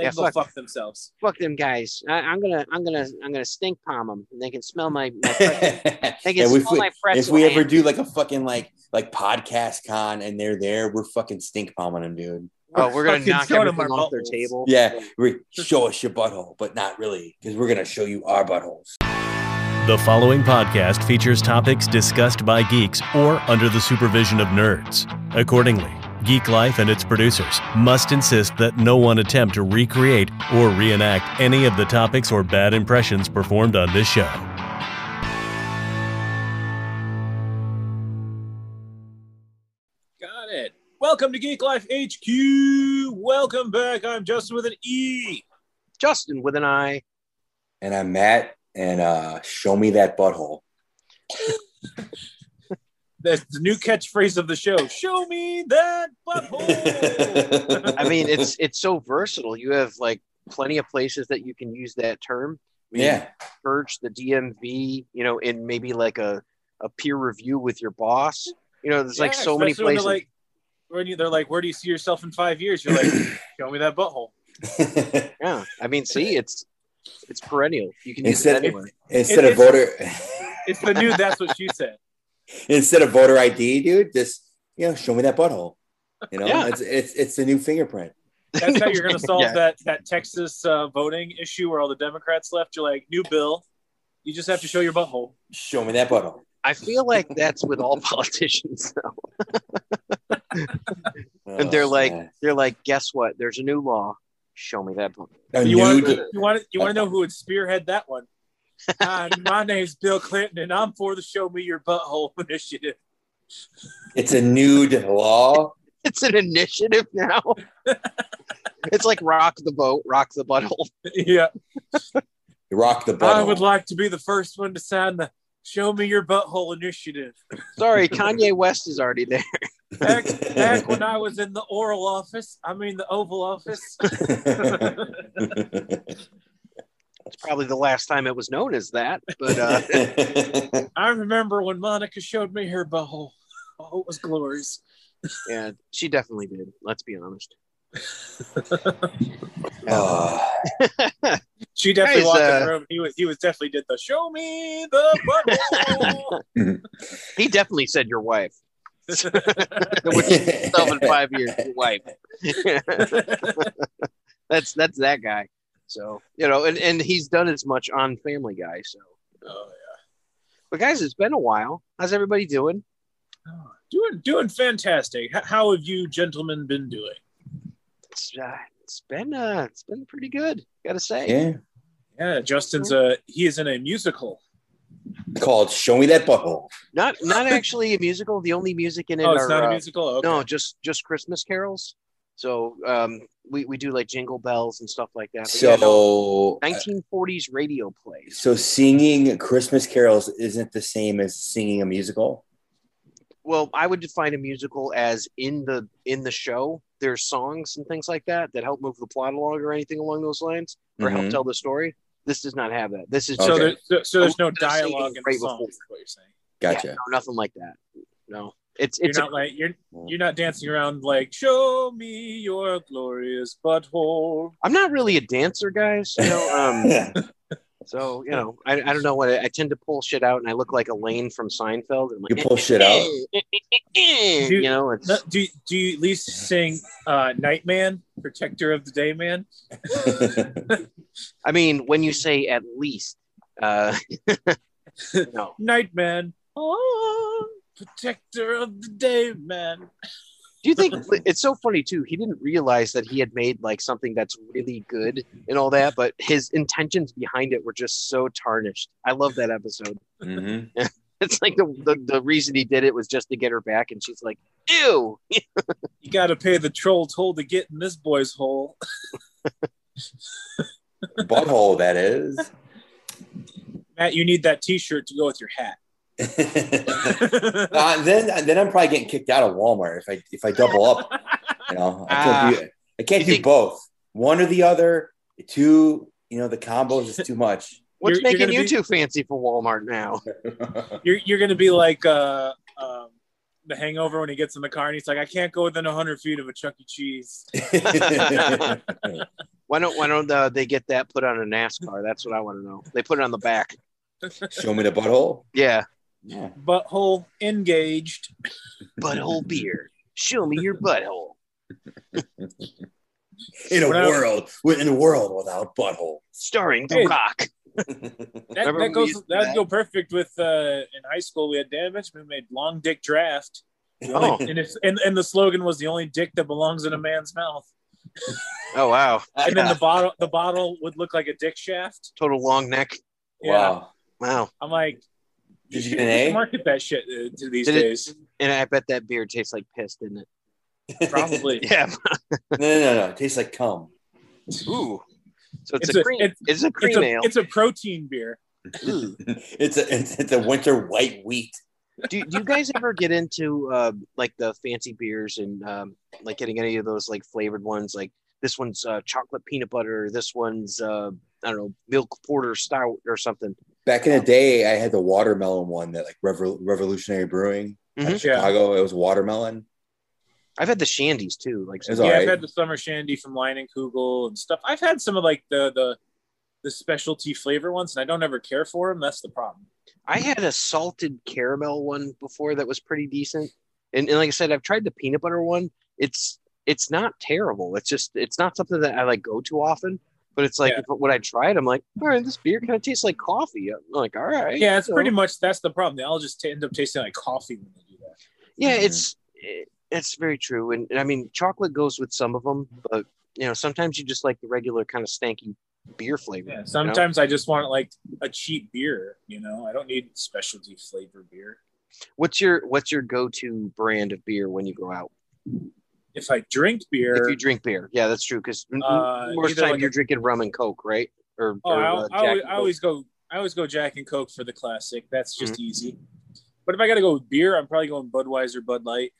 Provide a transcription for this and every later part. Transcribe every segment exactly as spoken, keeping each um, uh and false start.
They Yeah, can go fuck- fuck themselves. Fuck them guys. I, I'm gonna, I'm gonna, I'm gonna stink palm them, and they can smell my. my fresh, they can Yeah, if smell we, my if pretzel we ever hand. do like a fucking like like podcast con and they're there, we're fucking stink palming them, dude. Oh, we're gonna Fucking knock showing them everything our off their buttholes. table. Yeah, we show us your butthole, but not really, because we're gonna show you our buttholes. The following podcast features topics discussed by geeks or under the supervision of nerds. Accordingly, Geek Life and its producers must insist that no one attempt to recreate or reenact any of the topics or bad impressions performed on this show. Got it. Welcome to Geek Life H Q. Welcome back. I'm Justin with an E. Justin with an I. And I'm Matt, and uh, show me that butthole. That's the new catchphrase of the show. Show me that butthole. I mean, it's it's so versatile. You have like plenty of places that you can use that term. I mean, Yeah. Church, the D M V, you know, in maybe like a, a peer review with your boss. You know, there's like Yeah, so many especially when places. they're like, when you, they're like, where do you see yourself in five years? You're like, show me that butthole. Yeah, I mean, see, it's it's perennial. You can use Instead, it anywhere. instead It- of voter, It's the new. That's what she said. instead of voter I D, dude, just you know, show me that butthole. You know, Yeah. it's it's it's the new fingerprint. That's how you're going to solve Yeah. that that Texas uh, voting issue where all the Democrats left. You're like, new bill. You just have to show your butthole. Show me that butthole. I feel like that's with all politicians, though. And they're Oh, like, man. they're like, guess what? There's a new law. Show me that book. A You want nude- you want you want to know who would spearhead that one? Hi, my name's Bill Clinton, and I'm for the Show Me Your Butthole initiative. It's a nude law. It's an initiative now. It's like rock the boat, rock the butthole. Yeah, Rock the butthole. I would like to be the first one to sign the Show Me Your Butthole initiative. Sorry, Kanye West is already there. Back, back when I was in the oral office, I mean the Oval Office. It's probably the last time it was known as that. But uh, I remember when Monica showed me her butthole. Oh, it was glorious. yeah, she definitely did. Let's be honest. Oh. She definitely Guys, walked uh, in the room. He was he was definitely did the show me the butthole. He definitely said your wife. Which is yourself in five years, your wife. that's that's that guy. So you know, and, and he's done as much on Family Guy. So, Oh yeah. but guys, it's been a while. How's everybody doing? Oh, doing doing fantastic. H- how have you gentlemen been doing? It's, uh, it's been uh, it's been pretty good. Gotta say. Yeah. Yeah, Justin's uh he is in a musical. Called Show Me That Butthole. Not not actually a musical. The only music in it Oh, it's are not a uh, musical? Okay. no, just just Christmas carols. So um, we we do like Jingle Bells and stuff like that. But yeah, no, So, nineteen forties radio plays. so singing Christmas carols isn't the same as singing a musical. Well, I would define a musical as in the in the show there's songs and things like that that help move the plot along or anything along those lines or help Mhm. tell the story. This does not have that. This is So, Okay. there, so, so there's no I'm gonna say dialogue in right the song. before. Is what you're saying. Gotcha. Yeah, no, nothing like that. No, it's You're it's not a, like you're you're not dancing around like show me your glorious butthole. I'm not really a dancer, guys. You know, um, so you know, I, I don't know what I, I tend to pull shit out, and I look like Elaine from Seinfeld. And I'm You like, pull shit out? you know, it's No, do do you at least sing uh, Nightman, Protector of the Day Man? I mean, when you say at least, uh, no, Nightman, oh, Protector of the Day Man. do you think it's so funny too? He didn't realize that he had made like something that's really good and all that, but his intentions behind it were just so tarnished. I love that episode. Mhm. It's like the, the the reason he did it was just to get her back, and she's like, "Ew." You got to pay the troll toll to get in this boy's hole. Butthole, that is. Matt, you need that T-shirt to go with your hat. Uh, then, then I'm probably getting kicked out of Walmart if I if I double up. You know, I can't do I can't You do think- both. One or the other. Two, you know, the combos is too much. What's You're- you're making gonna you be- too fancy for Walmart now? You're you're gonna be like uh, um, The Hangover when he gets in the car and he's like, I can't go within one hundred feet of a Chuck E. Cheese. Why don't Why don't uh, they get that put on a NASCAR? That's what I want to know. They put it on the back. Show me the butthole. Yeah. Yeah. Butthole engaged. Butthole beer. Show me your butthole. In a When I- world, in a world without butthole. Starring The Hey. Rock. That, Remember that we goes. used to do That'd that? go perfect with uh, in high school. We had Dan Benjamin made Long Dick Draft. The Oh. only- and, if, and and the slogan was the only dick that belongs in a man's mouth. Oh wow. And then the bottle, the bottle would look like a dick shaft. Total long neck. Yeah, Wow. Wow. I'm like, Did you should get an A? Market that shit uh, to these Did it- days. And I bet that beer tastes like piss, didn't it? Probably. Yeah. No, no, no, no. It tastes like cum. Ooh. So it's, It's a, a- cream. it's- It's, a It's cream a ale. it's a protein beer. Ooh. It's a it's, it's a winter white wheat. do, do you guys ever get into uh, like the fancy beers and um, like getting any of those like flavored ones? Like this one's uh, chocolate peanut butter. This one's uh, I don't know, milk porter stout or something. Back in the day, I had the watermelon one that like Revo- Revolutionary Brewing out Mhm. of Chicago. It was watermelon. I've had the shandies too. Like It's Yeah, all I've right. had the summer shandy from Line and Kugel and stuff. I've had some of like the the the specialty flavor ones, and I don't ever care for them. That's the problem. I had a salted caramel one before that was pretty decent. And, and like I said, I've tried the peanut butter one. It's it's not terrible. It's just it's not something that I like go too often. But it's like Yeah. if, when I tried, I'm like, all right, this beer kind of tastes like coffee. I'm like, all right. Yeah, it's so- pretty much that's the problem. They all just t- end up tasting like coffee when they do that. Yeah, Mhm. it's it, it's very true. And, and I mean, chocolate goes with some of them, but you know, sometimes you just like the regular kind of stanky beer flavor. Yeah, you know? sometimes I just want like a cheap beer. You know, I don't need specialty flavor beer. What's your what's your go-to brand of beer when you go out? If I drink beer, If you drink beer, yeah, that's true. Because Uh, most either time like you're a- drinking rum and Coke, right? Or, oh, or I, uh, I, Jack always, and I Coke. always go. I always go Jack and Coke for the classic. That's just easy. But if I got to go with beer, I'm probably going Budweiser, Bud Light.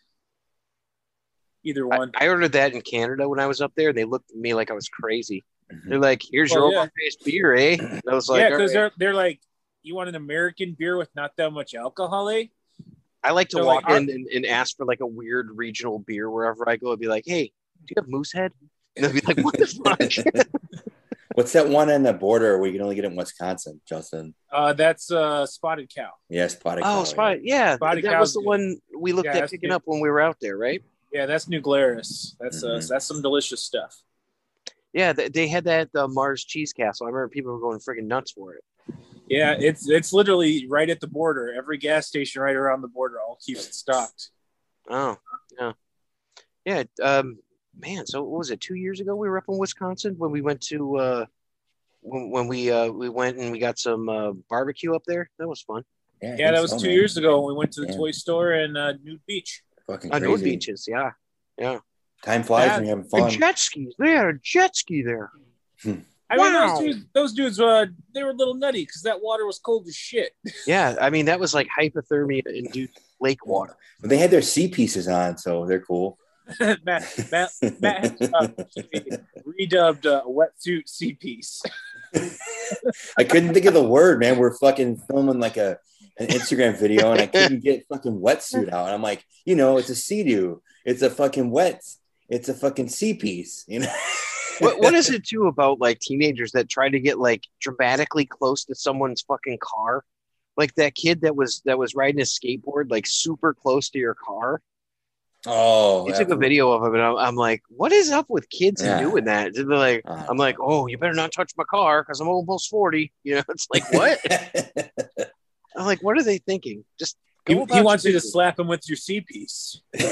Either I, one. I ordered that in Canada when I was up there, and they looked at me like I was crazy. Mhm. They're like, "Here's Well, your yeah. overpriced beer, eh?" And I was like, yeah, "All because right." they're they're like, you want an American beer with not that much alcohol, eh? I like to they're walk like, in and, and ask for like a weird regional beer wherever I go. I'd be like, "Hey, do you have Moosehead?" And they'll be like, "What the fuck?" What's that one on the border where you can only get it in Wisconsin, Justin? Uh, that's uh, Spotted Cow. Yes, Spotted Oh, Cow, spot. Yeah, Spotted that was Cow's the good. one we looked Yeah, at that's picking good. up when we were out there, right? Yeah, that's New Glarus. That's uh, Mhm. that's some delicious stuff. Yeah, they, they had that at the Mars Cheese Castle. I remember people were going freaking nuts for it. Yeah, it's it's literally right at the border. Every gas station right around the border all keeps it stocked. Oh, yeah, yeah. Um, man, so what was it? Two years ago, we were up in Wisconsin when we went to uh, when when we uh we went and we got some uh, barbecue up there. That was fun. I Yeah, think that was so, two man. years ago when we went to the Yeah. toy store in uh, Nude Beach. Fucking I know crazy. beaches. Yeah, yeah. Time flies Yeah. when you're having And fun. jet skis. They had a jet ski there. I mean, Wow. those dudes, those dudes, uh, they were a little nutty because that water was cold as shit. Yeah, I mean that was like hypothermia induced lake water. But they had their C pieces on, so they're cool. Matt, Matt, Matt has, uh, redubbed uh, wetsuit C piece. I couldn't think of the word, man. We're fucking filming like a an Instagram video, and I couldn't get fucking wetsuit out. And I'm like, you know, it's a sea-doo. It's a fucking wet. It's a fucking sea piece. You know. what what is it too about like teenagers that try to get like dramatically close to someone's fucking car? Like that kid that was that was riding a skateboard like super close to your car. Oh, He took a video of him, and I'm, I'm like, what is up with kids Yeah. doing that? They're like, Uh, I'm like, oh, you better not touch my car because I'm almost forty. You know, it's like what? I'm like, what are they thinking? Just He, go he about wants your you to business. slap him with your C piece. Does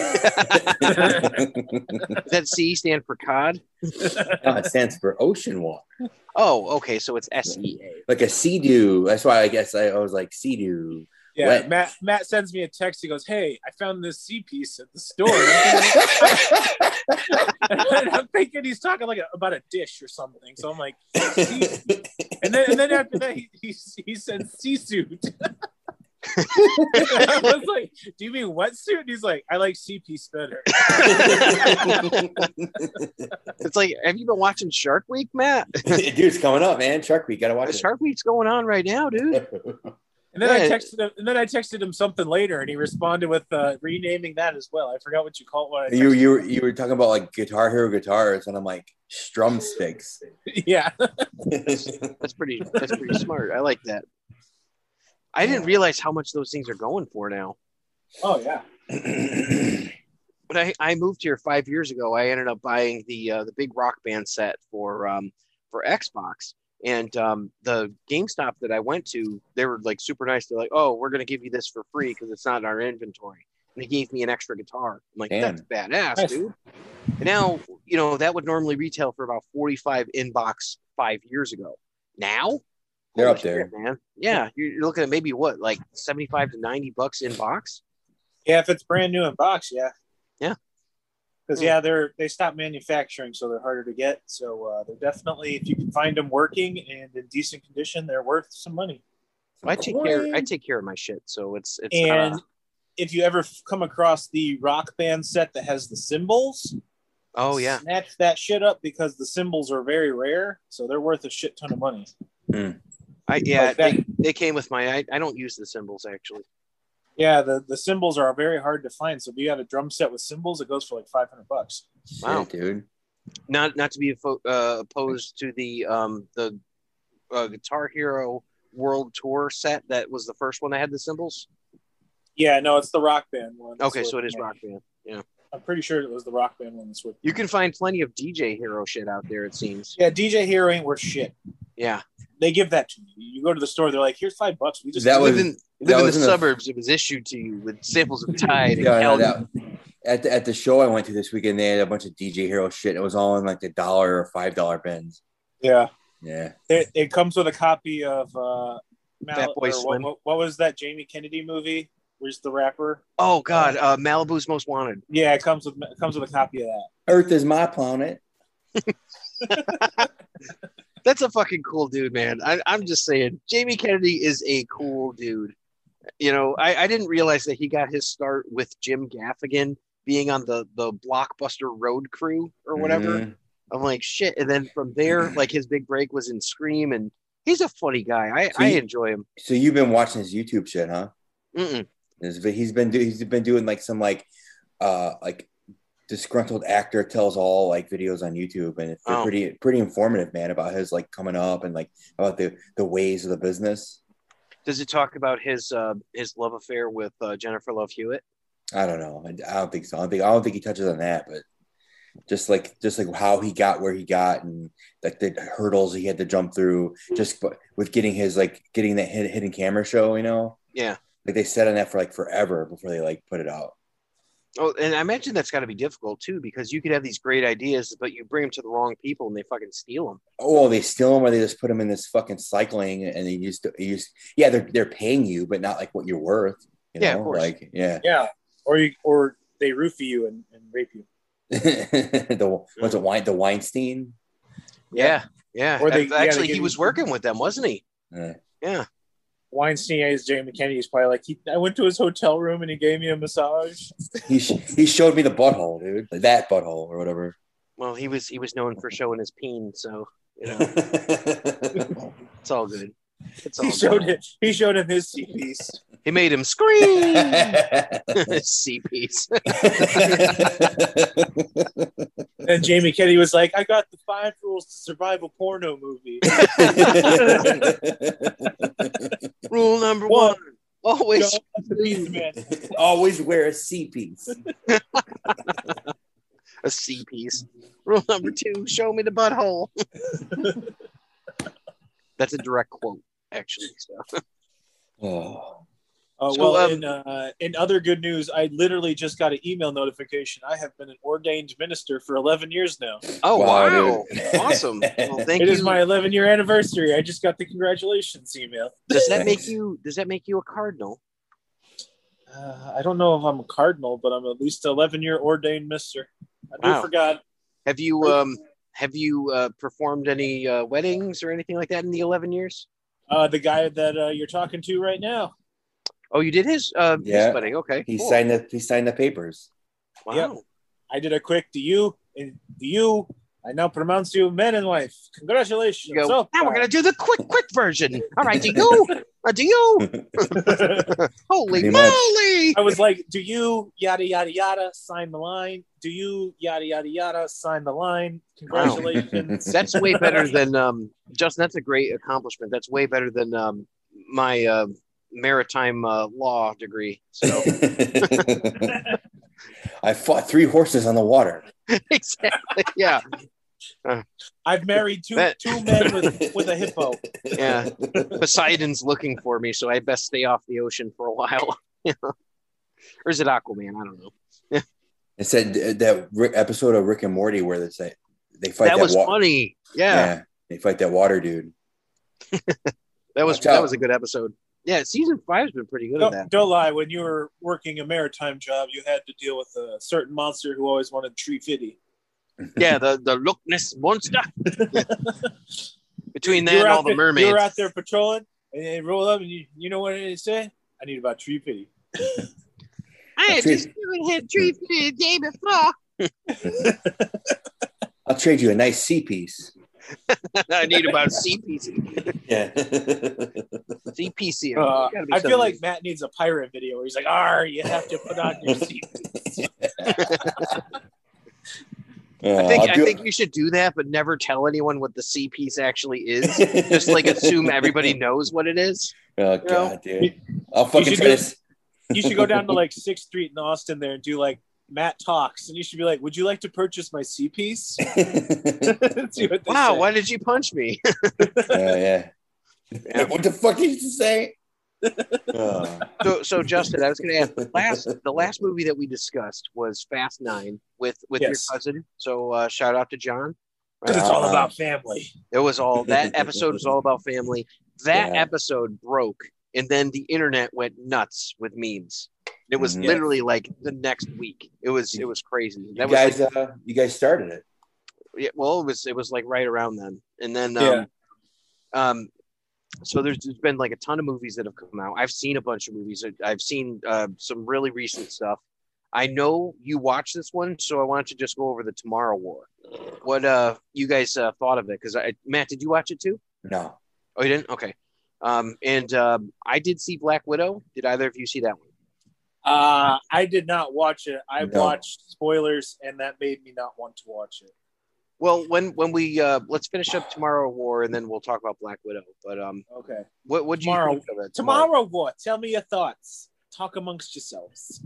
that C stand for cod? No, it stands for ocean water, Oh, okay, so it's S E A. like a sea-doo. That's why I guess I, I was like sea-doo. Yeah, Wet. Matt. Matt sends me a text. He goes, "Hey, I found this C piece at the store." And I'm thinking he's talking like a, about a dish or something. So I'm like, and then and then after that, he he, he said sea suit. I was like, "Do you mean wetsuit?" And he's like, "I like C piece better." It's like, have you been watching Shark Week, Matt? Dude, it's coming up, man. Shark Week, gotta watch it. Shark Week's going on right now, dude. And then Yeah. I texted him, and then I texted him something later, and he responded with uh, renaming that as well. I forgot what you called what I You texted you were, you were talking about like Guitar Hero guitars, and I'm like strum sticks. him. Yeah. That's pretty. That's pretty smart. I like that. I didn't realize how much those things are going for now. Oh yeah. When I, I moved here five years ago, I ended up buying the uh, the big Rock Band set for um, for Xbox. And um, the GameStop that I went to, they were like super nice. They're like, "Oh, we're gonna give you this for free because it's not in our inventory." And they gave me an extra guitar. I'm like, Damn. "That's badass, Nice. dude." And now, you know, that would normally retail for about forty-five in box five years ago. Now, They're holy up there. shit, man. Yeah, you're, you're looking at maybe what, like seventy-five to ninety bucks in box. Yeah, if it's brand new in box, yeah. Yeah. Because yeah, they're they stopped manufacturing, so they're harder to get. So uh, they're definitely, if you can find them working and in decent condition, they're worth some money. I take care. I take care of my shit, so it's it's. And uh, if you ever f- come across the Rock Band set that has the cymbals, oh yeah, snatch that shit up because the cymbals are very rare, so they're worth a shit ton of money. I yeah. Like that. they, they came with my. I, I don't use the symbols actually. Yeah, the, the cymbals are very hard to find. So if you got a drum set with cymbals, it goes for like five hundred bucks. Wow. Shit, dude. Not not to be affo- uh, opposed to the um the uh, Guitar Hero World Tour set that was the first one that had the symbols. Yeah, no, it's the Rock Band one. That's Okay, what- so it is Rock Band. Yeah, I'm pretty sure it was the Rock Band one. That's what. you can find plenty of D J Hero shit out there. It seems. Yeah, D J Hero ain't worth shit. Yeah, They give that to you. You go to the store, they're like, "Here's five bucks." We just That live was- in live in the was in the- suburbs. It was issued to you with samples of Tide and Yeah, no, Calvin. that, at the, at the show I went to this weekend, they had a bunch of D J Hero shit. It was all in like the dollar or five dollar bins. yeah. Yeah, It, it comes with a copy of uh, Mal- Fat Boy or Slim. What, what, what was that Jamie Kennedy movie? Where's the rapper? Oh God, uh, Malibu's Most Wanted. Yeah, it comes with it comes with a copy of that. Earth is my planet. That's a fucking cool dude, man. I, I'm just saying, Jamie Kennedy is a cool dude. You know, I, I didn't realize that he got his start with Jim Gaffigan being on the the Blockbuster Road Crew or whatever. Mhm. I'm like, shit. And then from there, like his big break was in Scream, and he's a funny guy. I, So I you- enjoy him. So you've been watching his YouTube shit, huh? Mm-mm. He's been he's been, do, he's been doing like some like uh like disgruntled actor tells all like videos on YouTube, and it's they're Oh. pretty pretty informative, man, about his like coming up and like about the the ways of the business. Does it talk about his uh, his love affair with uh, Jennifer Love Hewitt? I don't know. I, I don't think so. I don't think I don't think he touches on that, but just like just like how he got where he got and like the hurdles he had to jump through just b- with getting his like getting that hid- hidden camera show, you know, Yeah. like they sat on that for like forever before they like put it out. Oh, and I imagine that's got to be difficult too, because you could have these great ideas, but you bring them to the wrong people and they fucking steal them. Oh, they steal them or they just put them in this fucking cycling and they used to use yeah they're they're paying you but not like what you're worth. You know? Yeah, of course. Like yeah. Yeah, or you or they roofie you and, and rape you. the was it Wein, the Weinstein? Yeah, yeah. Or they- Ac- yeah, they Actually, give he you- was working with them, wasn't he? Uh, Yeah. Weinstein is Jamie Kennedy. He's probably like, he, I went to his hotel room and he gave me a massage. he sh- he showed me the butthole, dude. Like that butthole or whatever. Well, he was he was known for showing his peen, so you know it's all good. It's all He good. showed him. He showed him his C piece. He made him scream. C piece. And Jamie Kennedy was like, I got the five rules to survive a porno movie. Rule number One. one: always. Don't touch the pizza man. Always wear a C piece. A C piece. Rule number two: show me the butthole. That's a direct quote, actually. So. Oh. Uh, So, well, um, in, uh, in other good news, I literally just got an email notification. I have been an ordained minister for eleven years now. Oh Wow, wow! dude. Awesome. Well, thank It you. is my eleven year anniversary. I just got the congratulations email. Does that make Thanks. you? Does that make you a cardinal? Uh, I don't know if I'm a cardinal, but I'm at least eleven year ordained mister. I do Wow. for God. Have you um have you uh, performed any uh, weddings or anything like that in the eleven years? Uh, the guy that uh, you're talking to right now. Oh, you did his uh Yeah. his wedding. Okay, He cool. signed the he signed the papers. Wow. Yep. I did a quick do you and do you. I now pronounce you man and wife. Congratulations. You go, Oh, now we're gonna do the quick, quick version. All right, do you? Uh, do you? Holy Pretty much. moly! I was like, do you yada yada yada sign the line? Do you yada yada yada sign the line? Congratulations. That's way better than um. Justin, that's a great accomplishment. That's way better than um my uh, maritime uh, law degree. So I fought three horses on the water. exactly, yeah. Uh, I've married two That- two men with, with a hippo. Yeah, Poseidon's looking for me, so I best stay off the ocean for a while. You know? Or is it Aquaman? I don't know. It said that Rick, episode of Rick and Morty where they say they fight That, that, was wa- funny. Yeah, they fight that water dude. that was Watch that out. was a good episode. Yeah, season five's been pretty good at Don't, that. don't lie. When you were working a maritime job, you had to deal with a certain monster who always wanted tree fitty. Yeah, the the Loch Ness monster. Between that You were and out all the there- mermaids. You were out there patrolling, and they roll up, and you, you know what they say? I need about tree pity. I had just had tree the day before. I'll trade you a nice C piece. I need about C P C. Yeah. C P C. Uh, Gotta be I feel something. like Matt needs a pirate video where he's like, "Arr, you have to put on your seat." I think I think you should do that, but never tell anyone what the C piece actually is. Just like assume everybody knows what it is. Oh you know? god, dude! I'll fucking should try go- this. You should go down to like Sixth Street in Austin there and do like Matt talks, and you should be like, "Would you like to purchase my C piece?" See what they Wow, say. why did you punch me? Oh yeah. What the fuck did you say? Oh. So, so Justin, I was going to ask. The last, the last movie that we discussed was Fast Nine with with Yes. your cousin. So, uh, shout out to John. Because it's all Uh, about family. It was all that episode was all about family. That Yeah. episode broke, and then the internet went nuts with memes. It was Mhm. literally like the next week. It was it was crazy. You That was guys, like, uh, you guys started it. yeah, well, it was it was like right around then, and then um, Yeah. um, so there's, there's been like a ton of movies that have come out. I've seen a bunch of movies. I've seen uh, some really recent stuff. I know you watched this one, so I wanted to just go over the Tomorrow War. What uh you guys uh, thought of it? Because I Matt, did you watch it too? No. Oh, you didn't? Okay. Um, and um, I did see Black Widow. Did either of you see that one? Uh, I did not watch it. I No. watched spoilers, and that made me not want to watch it. Well, when when we uh, let's finish up Tomorrow War, and then we'll talk about Black Widow. But um, Okay. what what you Tomorrow- think of it? Tomorrow, what? Tell me your thoughts. Talk amongst yourselves.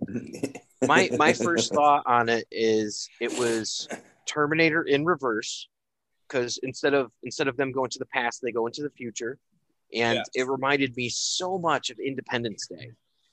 my my first thought on it is it was Terminator in reverse, because instead of instead of them going to the past, they go into the future, and Yes. it reminded me so much of Independence Day.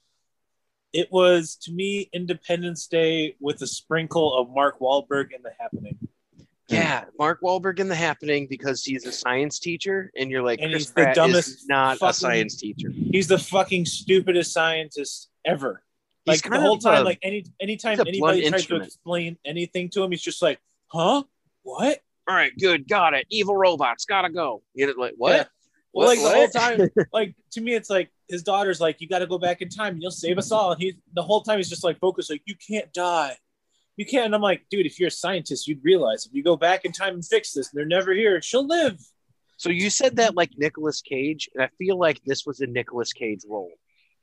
It was, to me, Independence Day with a sprinkle of Mark Wahlberg in The Happening. Yeah, Mark Wahlberg in The Happening, because he's a science teacher, and you're like, And Chris he's the Pratt dumbest is not a fucking- science teacher. He's the fucking stupidest scientist ever. He's Like the kind whole of time, a- like any anytime he's a blunt anybody tries to instrument. explain anything to him, he's just like, "Huh? What?" All right, good, got it. Evil robots, gotta go. You know, like what? Yeah. Well, What? like the whole What? time, like to me, it's like his daughter's like, "You got to go back in time, and you'll save us all." And he, the whole time, he's just like focused, like, "You can't die, you can't." And I'm like, "Dude, if you're a scientist, you'd realize if you go back in time and fix this, and they're never here, she'll live." So you said that like Nicolas Cage, and I feel like this was a Nicolas Cage role.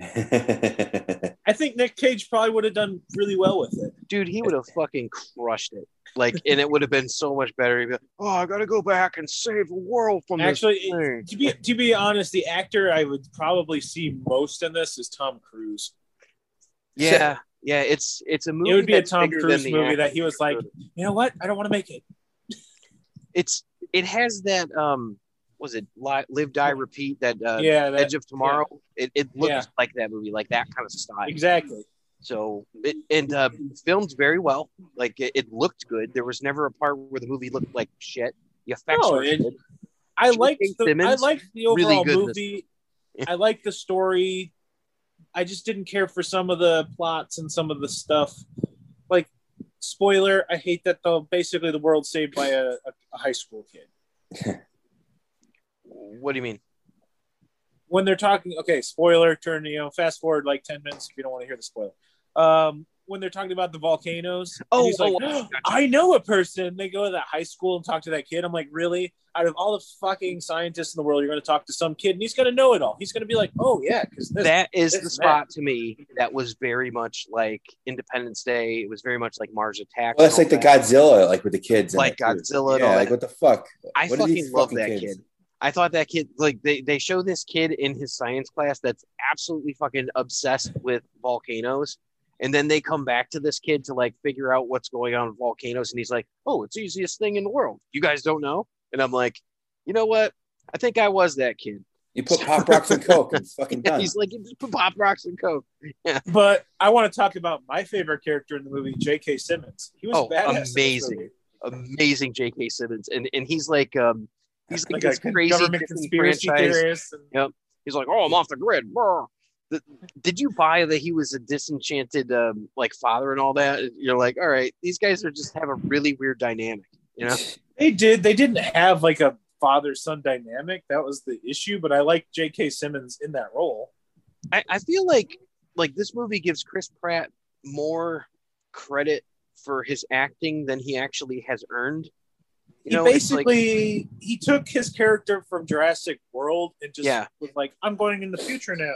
I think Nick Cage probably would have done really well with it. Dude, he would have fucking crushed it. Like, and it would have been so much better. He'd be like, oh, I gotta go back and save the world from Actually, this thing. to be to be honest, the actor I would probably see most in this is Tom Cruise. Yeah, yeah. It's it's a movie. It would be a that's Tom bigger Cruise than the movie that actor. he was like, "You know what? I don't want to make it." It's it has that um, was it Li- Live Die Repeat that uh, Yeah, that- Edge of Tomorrow. It it looks Yeah. like that movie, like that kind of style. Exactly. So it and uh, filmed very well. Like it, it looked good. There was never a part where the movie looked like shit. The effects No, were it- good. I J K liked the I Simmons, liked the really overall good in this. movie. I liked the story. I just didn't care for some of the plots and some of the stuff. Like, spoiler, I hate that the basically the world's saved by a, a, a high school kid. What do you mean? When they're talking, okay, spoiler, turn, you know, fast forward like ten minutes if you don't want to hear the spoiler. Um, when they're talking about the volcanoes. Oh, and he's like, oh, oh, I know a person. They go to that high school and talk to that kid. I'm like, really? Out of all the fucking scientists in the world, you're going to talk to some kid and he's going to know it all. He's going to be like, oh, yeah. because That is this the and spot that. to me that was very much like Independence Day. It was very much like Mars Attacks. Well, that's and like the all that. Godzilla, like with the kids. in Like it, too. Godzilla and Yeah, all like that. what the fuck? I What are these fucking love fucking that kids? kid. I thought that kid, like, they, they show this kid in his science class that's absolutely fucking obsessed with volcanoes. And then they come back to this kid to, like, figure out what's going on with volcanoes. And he's like, oh, it's the easiest thing in the world. You guys don't know? And I'm like, you know what? I think I was that kid. You put Pop Rocks and Coke and it's fucking Yeah, done. he's like, you just put Pop Rocks and Coke. Yeah. But I want to talk about my favorite character in the movie, J K. Simmons. He was Oh, badass. in this amazing. movie. Amazing J K. Simmons. And and he's like, um, he's like, Like this a crazy government Disney conspiracy franchise. theorist. And, Yep. He's like, oh, I'm off the grid. Brr. The, did you buy that he was a disenchanted um, like father and all that? You're like, all right, these guys are just have a really weird dynamic, you know? They did. They didn't have like a father-son dynamic. That was the issue. But I like J K. Simmons in that role. I, I feel like like this movie gives Chris Pratt more credit for his acting than he actually has earned. You He know, it's like- basically he took his character from Jurassic World and just Yeah. was like, I'm going in the future now.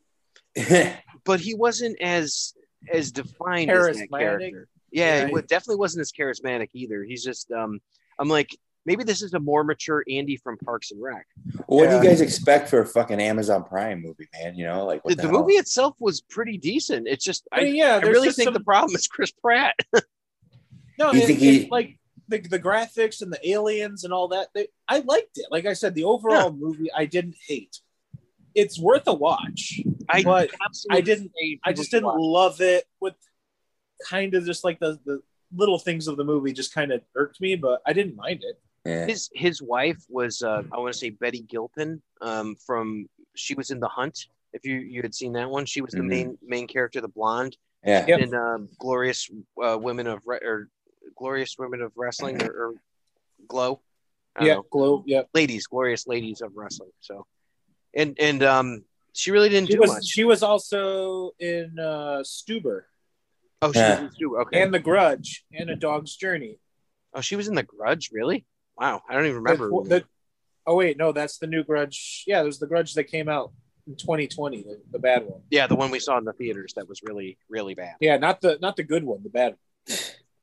but he wasn't as as defined as that Charismatic. character. Yeah, Yeah. he wa- definitely wasn't as charismatic either. He's just um I'm like, maybe this is a more mature Andy from Parks and Rec. What do Yeah. you guys expect for a fucking Amazon Prime movie, man? You know, like what The, the, the hell? movie itself was pretty decent. It's just I I, mean, yeah, I there's really just think some, the problem is Chris Pratt. no, You it, think it- he- like the, the graphics and the aliens and all that. They, I liked it. Like I said, the overall movie I didn't hate. It's worth a watch, I but absolutely I didn't- say I people just should didn't watch. love it. With kind of just like the the little things of the movie just kind of irked me, but I didn't mind it. Yeah. His his wife was uh, I want to say Betty Gilpin um, from she was in The Hunt. If you you had seen that one, she was the Mhm. main main character, the blonde, Yeah. Yep. in um, Glorious uh, Women of Re- or Glorious Women of Wrestling or, or Glow. I don't Yeah, know. glow. Yeah, Ladies, Glorious Ladies of Wrestling. So, and and um, she really didn't she do was much. she was also in uh, Stuber Oh, she Yeah. was too. Okay. and The Grudge and A Dog's Journey. oh, she was in The Grudge. Really? Wow, I don't even remember. The- the- oh wait, no, that's the new Grudge. Yeah, there's the Grudge that came out in twenty twenty, the, the bad one. yeah, the one we saw in the theaters that was really really bad. Yeah, not the not the good one, the bad one.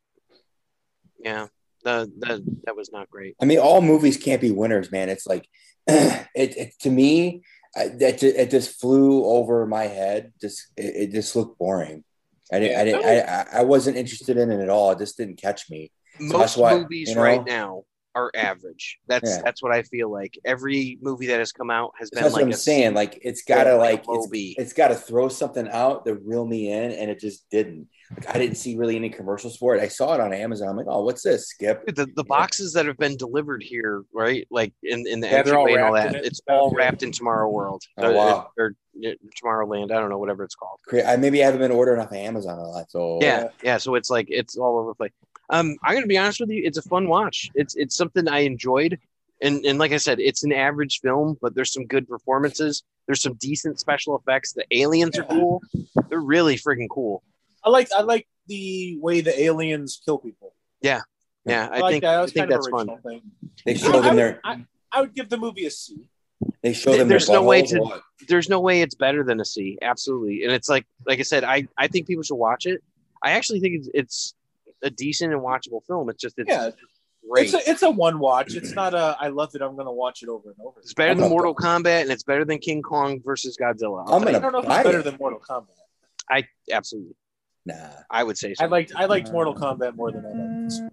Yeah, the the that was not great. I mean, all movies can't be winners, man. It's like, it, it to me, I, that ju- it just flew over my head. Just it, it just looked boring. I didn't, I didn't, I, I- I wasn't interested in it at all. It just didn't catch me. So that's Most why, movies you know- right now are average. That's Yeah. that's what I feel like. Every movie that has come out has been That's like what I'm a saying. Like it's gotta like, like a low it's, B. it's gotta throw something out to reel me in, and it just didn't. Like I didn't see really any commercials for it. I saw it on Amazon. I'm like, oh, what's this? Skip. the, the boxes that have been delivered here, right? Like in, in the Yeah, they're all entryway and all wrapped that, in it. it's all Okay. wrapped in Tomorrow World. Oh, wow. Or, or Tomorrowland. I don't know, whatever it's called. Cra- I maybe I haven't been ordering off of Amazon a lot. So Yeah, yeah. So it's like it's all over the place. Um, I'm gonna be honest with you, it's a fun watch. It's it's something I enjoyed, and and like I said, it's an average film, but there's some good performances. There's some decent special effects. The aliens are cool. They're really freaking cool. I like I like the way the aliens kill people. Yeah, yeah. I, I, like think that. That I was think kind of that's fun. original thing. they I, show I them would, their I, I would give the movie a C. they show them There's their no way buttholes to- or what? There's no way it's better than a C. Absolutely, and it's like like I said, I I think people should watch it. I actually think it's it's a decent and watchable film. It's just it's Yeah, great. it's a it's a one watch. It's not a I love it. I'm going to watch it over and over. It's better I'm than gonna- Mortal Kombat, and it's better than King Kong versus Godzilla. I'll I'm tell you. I don't know if buy it's better it. than Mortal Kombat. I absolutely, Nah. I would say so. I liked I liked Mortal Kombat more than I liked this.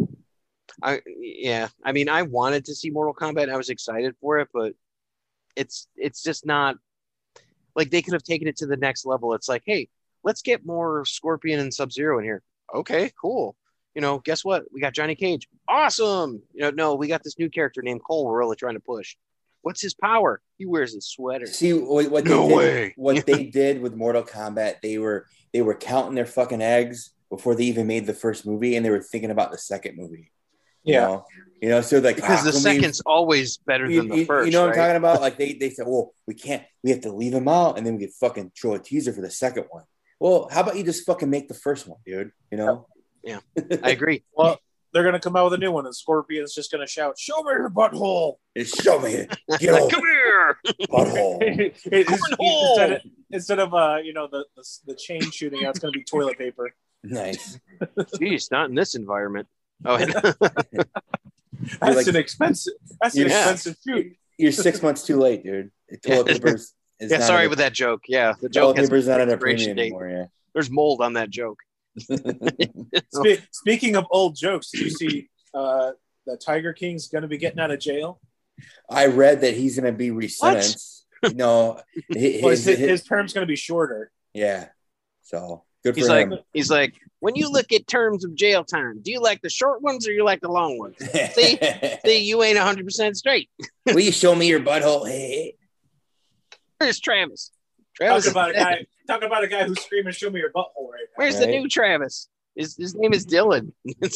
I yeah. I mean, I wanted to see Mortal Kombat. I was excited for it, but it's it's just not like they could have taken it to the next level. It's like, hey, let's get more Scorpion and Sub Zero in here. Okay, cool. You know, guess what? We got Johnny Cage. Awesome. You know, no, we got this new character named Cole. We're really trying to push. What's his power? He wears a sweater. See what, what No they did, way. what they did with Mortal Kombat, they were they were counting their fucking eggs before they even made the first movie, and they were thinking about the second movie. You Yeah. know, you know, so like Because ah, the can we- second's always better you, than the you- first. you know what right? I'm talking about? Like they they said, well, we can't, we have to leave him out, and then we could fucking throw a teaser for the second one. Well, how about you just fucking make the first one, dude? You know? Yeah, I agree. Well, they're gonna come out with a new one, and Scorpion's just gonna shout, "Show me your butthole!" Just show me it. Get over Come here. butthole. It- it's- Cornhole! instead of, instead of uh, you know, the, the the chain shooting out, it's gonna be toilet paper. Nice. Jeez, not in this environment. Oh, and- That's like- an expensive. That's an Yeah. expensive shoot. You're six months too late, dude. Toilet Yeah. papers is yeah. not Sorry at a- with that joke. Yeah, the toilet joke has paper's not on a expiration premium date. anymore. There's mold on that joke. Yeah. Spe- speaking of old jokes, did you see uh, the Tiger King's gonna be getting out of jail? I read that he's going to be resentenced. No, his, Well, his, his- his term's gonna be shorter. yeah. So good for He's like, him. he's like, when you look at terms of jail time, do you like the short ones or you like the long ones? See, see, you ain't one hundred percent straight. Will you show me your butthole? Hey. Where's Travis? Talk Travis, about a guy. Talk about a guy who's screaming, "Show me your butthole!" Right now. where's the Right. new Travis? His, his name is Dylan.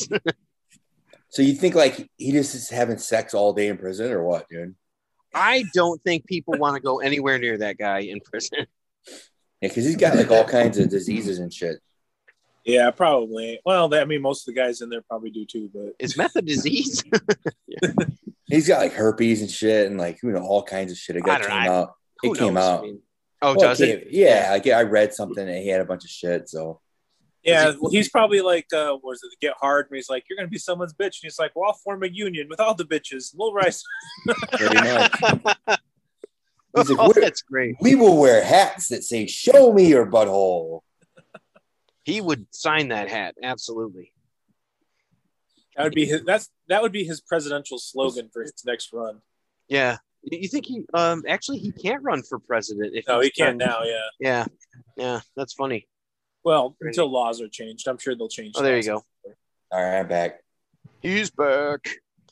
So you think like he just is having sex all day in prison or what, dude? I don't think people want to go anywhere near that guy in prison. Yeah, because he's got like all kinds of diseases and shit. Yeah, probably. Well, they, I mean, most of the guys in there probably do too. But Is meth a disease? He's got like herpes and shit and like, you know, all kinds of shit. It I got don't came know. out. It Who came knows? out. I mean, oh, Well, does it it? came- Yeah, like I read something and he had a bunch of shit. So yeah, well, he's probably like, uh, what is it? Get hard. And he's like, "You're gonna be someone's bitch." And he's like, "Well, I'll form a union with all the bitches. We'll rise." pretty much. He's like, Oh, "We're- that's great. we will wear hats that say "Show me your butthole." He would sign that hat. Absolutely. That would be his. That's that would be his presidential slogan for his next run. Yeah. You think he, um, actually, he can't run for president. If No, he's he can't done- now. Yeah. Yeah. Yeah. That's funny. Well, until laws are changed, I'm sure they'll change. Oh, there you laws. go. All right, I'm back. He's back.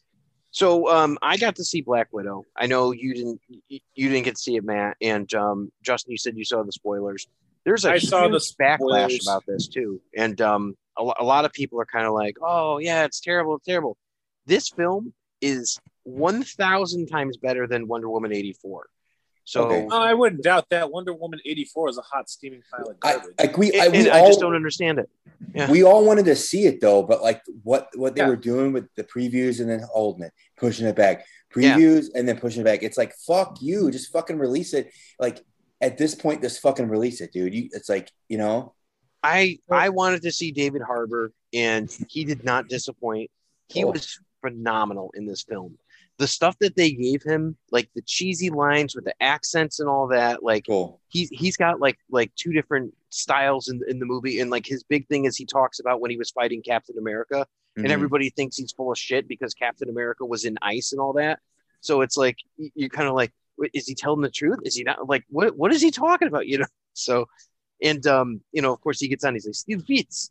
So um, I got to see Black Widow. I know you didn't. You didn't get to see it, Matt. And um, Justin, you said you saw the spoilers. There's a I saw the huge backlash spoilers. about this too, and um, a, lo- a lot of people are kind of like, "Oh yeah, it's terrible, it's terrible." This film is one thousand times better than Wonder Woman eighty-four. So Okay. Oh, I wouldn't doubt that. Wonder Woman eighty-four is a hot steaming pile of I, garbage. like we, I, and we I all, just don't understand it. Yeah. we all wanted to see it though, but like what what they Yeah. were doing with the previews and then holding it, pushing it back, previews and then pushing it back. It's like fuck you, just fucking release it. Like at this point, just fucking release it, dude. You, it's like you know, I I wanted to see David Harbour, and he did not disappoint. He Oh. was phenomenal in this film. The stuff that they gave him, like the cheesy lines with the accents and all that, like cool. he's he's got like like two different styles in in the movie, and like his big thing is he talks about when he was fighting Captain America, Mhm. and everybody thinks he's full of shit because Captain America was in ice and all that. So it's like y- you're kind of like, wait, is he telling the truth? Is he not? Like what what is he talking about? You know? So, and um, you know, of course he gets on. He's like Steve Fitz,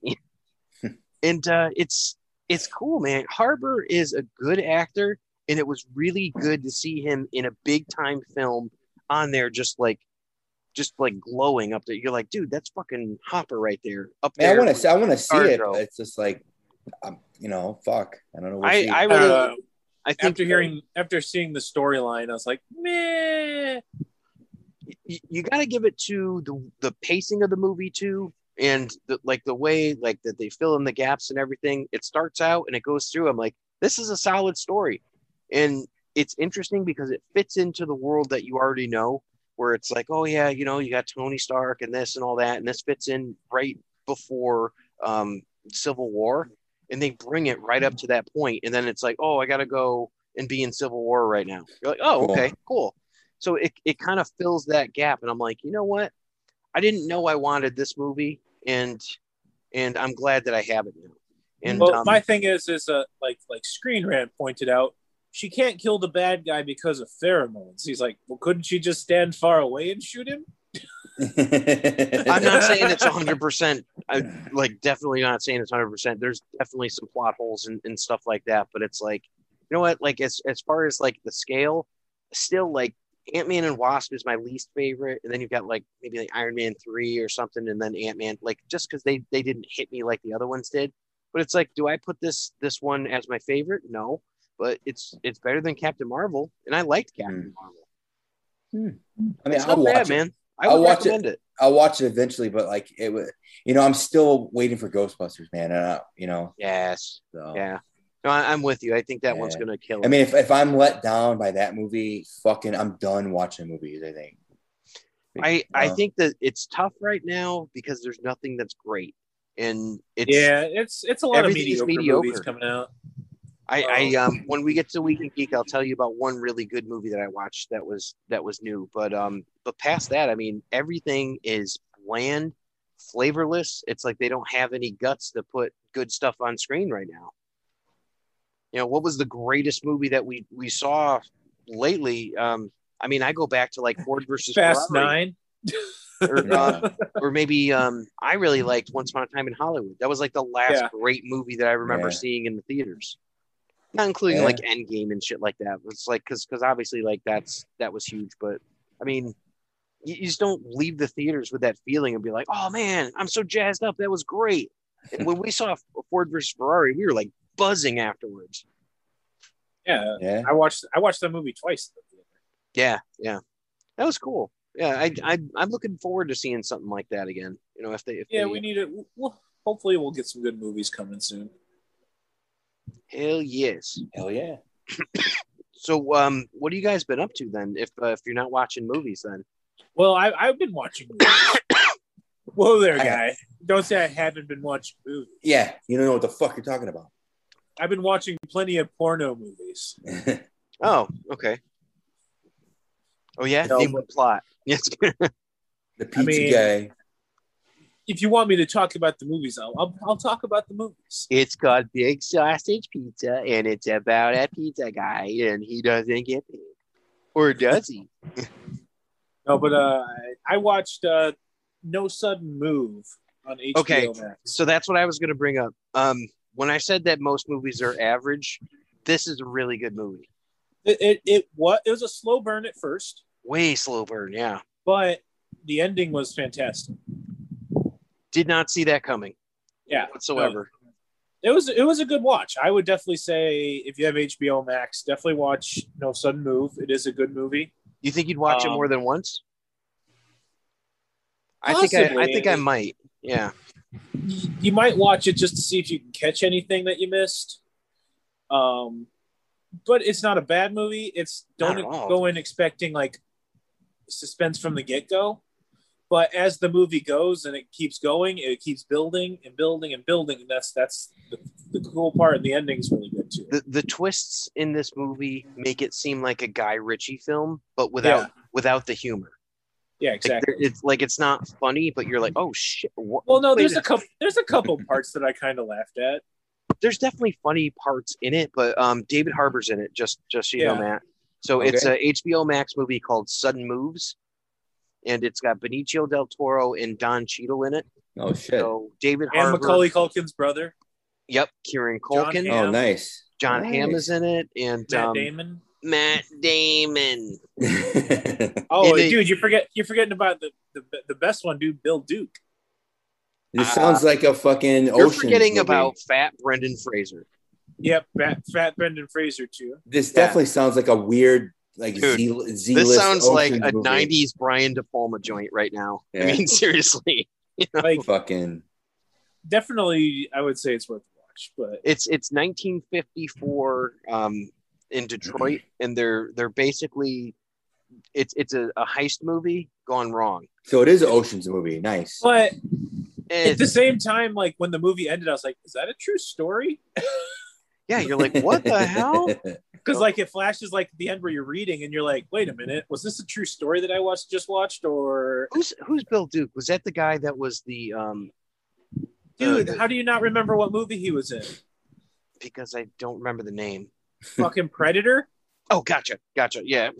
and uh, it's it's cool, man. Harbour is a good actor. And it was really good to see him in a big time film on there, just like, just like glowing up there. You're like, dude, that's fucking Hopper right there, up Man, I there. want to, I want to see it. Scarjo. But it's just like, um, you know, fuck. I don't know. We'll I, see. I Uh, really, I think after hearing, after seeing the storyline, I was like, meh. you, you got to give it to the the pacing of the movie too, and the, like the way like that they fill in the gaps and everything. It starts out and it goes through. I'm like, this is a solid story. And it's interesting because it fits into the world that you already know, where it's like, oh yeah, you know, you got Tony Stark and this and all that, and this fits in right before um, Civil War, and they bring it right up to that point, and then it's like, oh, I got to go and be in Civil War right now. You're like, oh, Cool. okay, cool. So it it kind of fills that gap, and I'm like, you know what? I didn't know I wanted this movie, and and I'm glad that I have it now. And Well, um, my thing is, is uh, like like Screen Rant pointed out, she can't kill the bad guy because of pheromones. He's like, well, couldn't she just stand far away and shoot him? I'm not saying it's one hundred percent. I like definitely not saying it's one hundred percent. There's definitely some plot holes and, and stuff like that. But it's like, you know what? Like as as far as like the scale, still like Ant-Man and Wasp is my least favorite. And then you've got like maybe like Iron Man three or something. And then Ant-Man, like just because they, they didn't hit me like the other ones did. But it's like, do I put this this one as my favorite? No. But it's it's better than Captain Marvel. And I liked Captain Marvel. I mean, It's I'll not watch bad, it. man. I would I'll watch recommend it. it. I'll watch it eventually, but like it would, you know, I'm still waiting for Ghostbusters, man. And I, you know, Yes. so. Yeah. No, I, I'm with you. I think that Yeah. one's gonna kill it. I mean, if, if I'm let down by that movie, fucking, I'm done watching movies. I think. I I Uh, think that it's tough right now because there's nothing that's great, and it's Yeah, it's it's a lot of Everything is mediocre, movies mediocre. coming out. I, I um when we get to Weekend Geek, I'll tell you about one really good movie that I watched that was that was new. But um but past that, I mean, everything is bland, flavorless. It's like they don't have any guts to put good stuff on screen right now. You know, what was the greatest movie that we we saw lately? Um, I mean, I go back to like Ford versus Fast Ferrari, Nine. or, uh, or maybe um I really liked Once Upon a Time in Hollywood. That was like the last Yeah. great movie that I remember Yeah. seeing in the theaters. Not including Yeah. like Endgame and shit like that. It's like because because obviously like that's that was huge, but I mean, you, you just don't leave the theaters with that feeling and be like, oh man, I'm so jazzed up. That was great. And when we saw Ford versus Ferrari, we were like buzzing afterwards. Yeah, Yeah. I watched I watched that movie twice. Yeah, yeah, that was cool. Yeah, I I I'm looking forward to seeing something like that again. You know, if they if Yeah, they, we need it. Well, hopefully, we'll get some good movies coming soon. hell yes. Hell yeah. So um, what have you guys been up to then? If uh, if you're not watching movies, then Well, I, I've been watching movies. Whoa there, I- guy. Don't say I haven't been watching movies. Yeah. You don't know what the fuck you're talking about. I've been watching plenty of porno movies. oh okay. Oh yeah, No, name but- the plot. Yes. The pizza mean- guy. If you want me to talk about the movies, I'll, I'll, I'll talk about the movies. It's called Big Sausage Pizza, and it's about a pizza guy, and he doesn't get paid, or does he? No, but uh, I, I watched uh, No Sudden Move on H B O Okay. Max. So that's what I was going to bring up. Um, when I said that most movies are average, this is a really good movie. It, it, it, what, it was a slow burn at first, Way slow burn, yeah. but the ending was fantastic. Did not see that coming Yeah, whatsoever. it was it was a good watch. I would definitely say if you have H B O Max, definitely watch No Sudden Move. It is a good movie. You think you'd watch it Um, more than once? I think I, I possibly. think I might. Yeah. You, you might watch it just to see if you can catch anything that you missed. Um, but it's not a bad movie. It's Not don't at all. go in expecting like suspense from the get go. But as the movie goes and it keeps going, it keeps building and building and building, and that's that's the, the cool part. And the ending is really good too. The the twists in this movie make it seem like a Guy Ritchie film, but without Yeah. without the humor. Yeah, Like, exactly. there- it's like it's not funny, but you're like, oh shit. What? Well, no, Wait there's a- a couple. There's a couple parts that I kind of laughed at. There's definitely funny parts in it, but um, David Harbour's in it. Just just so you know, Yeah. Matt. So Okay. it's a H B O Max movie called Sudden Moves, and it's got Benicio del Toro and Don Cheadle in it. Oh shit. So David And Harbour. Macaulay Culkin's brother, Yep, Kieran John Culkin. Hamm. Oh, nice. John Nice. Hamm is in it, and Matt um, Damon. Matt Damon. Oh, And it- dude, you forget you're forgetting about the, the the best one, dude, Bill Duke. This sounds like a fucking You're ocean. forgetting about Fat Brendan Fraser. Yep, Fat, Fat Brendan Fraser too. This Yeah. definitely sounds like a weird, like Dude, Z. Z This sounds like Oceans a movie. nineties Brian De Palma joint right now. I Yeah. mean, seriously. Like, Fucking. definitely, I would say it's worth a watch. But It's it's nineteen fifty-four um, in Detroit, and they're they're basically it's it's a, a heist movie gone wrong. So it is an oceans movie. Nice. but And at the same time, like when the movie ended, I was like, is that a true story? yeah, you're like, what the hell? Because like it flashes like at the end where you're reading and you're like, wait a minute, was this a true story that I watched just watched or Who's who's Bill Duke? Was that the guy that was the um? dude? uh, How do you not remember what movie he was in? because I don't remember the name. Fucking Predator. Oh, gotcha, gotcha. Yeah,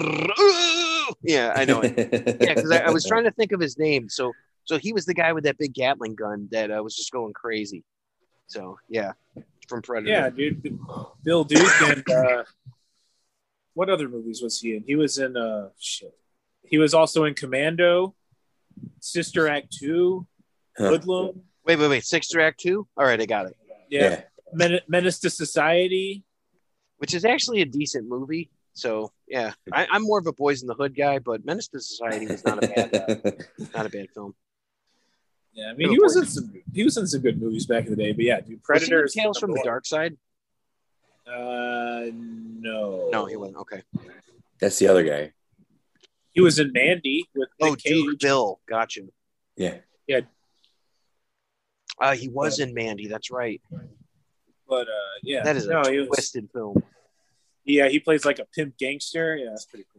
yeah, I know it. Yeah, because I, I was trying to think of his name. So, so he was the guy with that big Gatling gun that uh, was just going crazy. So, yeah, from Predator. Yeah, dude. Bill Duke and uh, what other movies was he in? He was in uh shit. He was also in Commando, Sister Act two, Huh. Hoodlum. Wait, wait, wait. Sixth Act two. All right, I got it. Yeah, Yeah. Men- Menace to Society. Which is actually a decent movie. So yeah, I, I'm more of a Boys in the Hood guy, but Menace to Society was not a bad, uh, not a bad film. Yeah, I mean, he was in some he was in some good movies back in the day, but yeah, dude, Predator. Was he in Tales from the Dark Side? Uh, no, no, he wasn't. Okay, that's the other guy. He was in Mandy with Nick oh, Cage. Duke Bill, gotcha. Yeah, yeah. Uh, he was in Mandy. That's right. But uh, yeah, that is a no, twisted was, film. Yeah, he plays like a pimp gangster. Yeah, that's pretty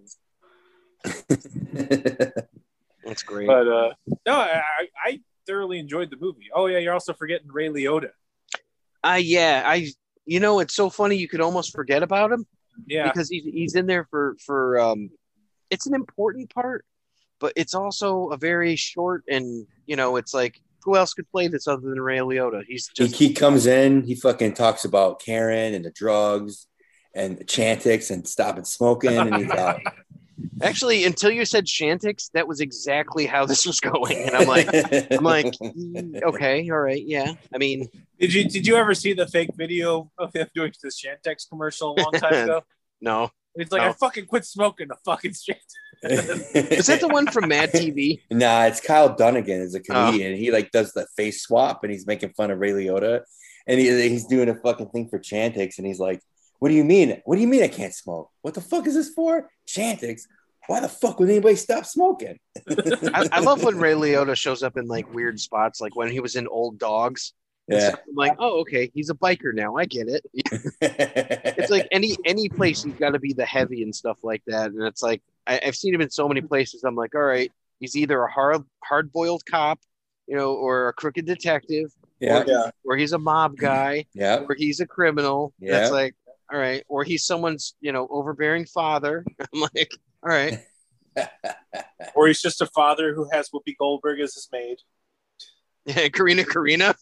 cool. That's great. But uh, no, I, I thoroughly enjoyed the movie. Oh yeah, you're also forgetting Ray Liotta. Uh yeah, I you know it's so funny you could almost forget about him. Yeah, because he's he's in there for for um, it's an important part, but it's also a very short and you know it's like who else could play this other than Ray Liotta? He's just he, he comes in, he fucking talks about Karen and the drugs and the Chantix and stopping smoking, and he's out. Actually, until you said Chantix, that was exactly how this was going, and I'm like, I'm like, okay, all right, yeah. I mean, did you did you ever see the fake video of him doing this Chantix commercial a long time ago? No, it's like no. I fucking quit smoking the fucking Chantix. Is that the one from Mad T V? Nah, it's Kyle Dunnigan is a comedian. Oh. He like does the face swap, and he's making fun of Ray Liotta, and he, he's doing a fucking thing for Chantix, and he's like, "What do you mean? What do you mean I can't smoke? What the fuck is this for? Chantix? Why the fuck would anybody stop smoking?" I, I love when Ray Liotta shows up in like weird spots, like when he was in Old Dogs. Yeah, I'm like, oh, okay, he's a biker now. I get it. It's like any any place he's got to be the heavy and stuff like that, and it's like I, I've seen him in so many places. I'm like, all right, he's either a hard hard boiled cop, you know, or a crooked detective, yeah, or, yeah. or he's a mob guy, yeah, or he's a criminal. Yeah, that's like, all right, or he's someone's you know overbearing father. I'm like, all right. Or he's just a father who has Whoopi Goldberg as his maid. Yeah, Karina Karina.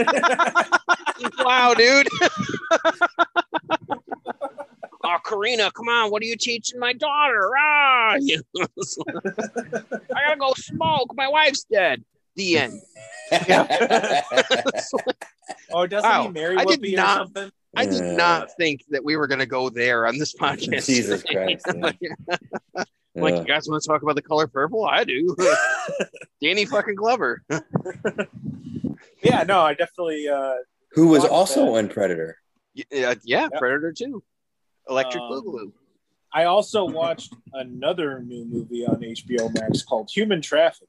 Wow, dude. Oh, Karina, come on. What are you teaching my daughter? Ah, I gotta go smoke. My wife's dead. The end. Oh, doesn't wow. he marry I Whoopi did or not, something? I did Yeah. not think that we were going to go there on this podcast. Jesus Christ. like, like, you guys want to talk about The Color Purple? I do. Danny fucking Glover. Yeah, no, I definitely. Uh, Who was watched also that. in Predator? Yeah, yeah, Yep. Predator two. Electric Um, Boogaloo. I also watched another new movie on H B O Max called Human Trafficking.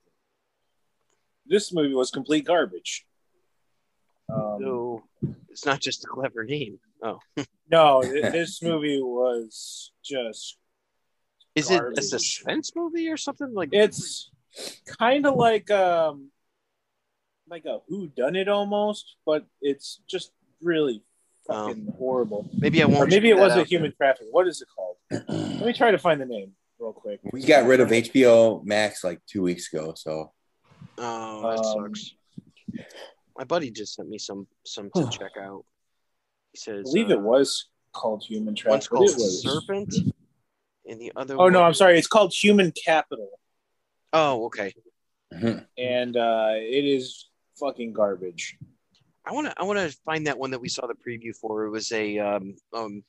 This movie was complete garbage. Um, So it's not just a clever name. Oh, no, th- this movie was just. is it a Garbage. suspense movie or something like? It's kind of like um, like a whodunit almost, but it's just really fucking horrible. Maybe I won't. Or maybe check it that was a out. human trafficking. What is it called? Let me try to find the name real quick. We got rid of H B O Max like two weeks ago, so Oh, that Um, sucks. My buddy just sent me some some to check out. He I says, believe uh, it was called Human one's Trafficking. called It was. Serpent, and the other. Oh no, one- I'm sorry. It's called Human Capital, Oh, okay. and uh, it is fucking garbage. I want to I want to find that one that we saw the preview for. It was a um um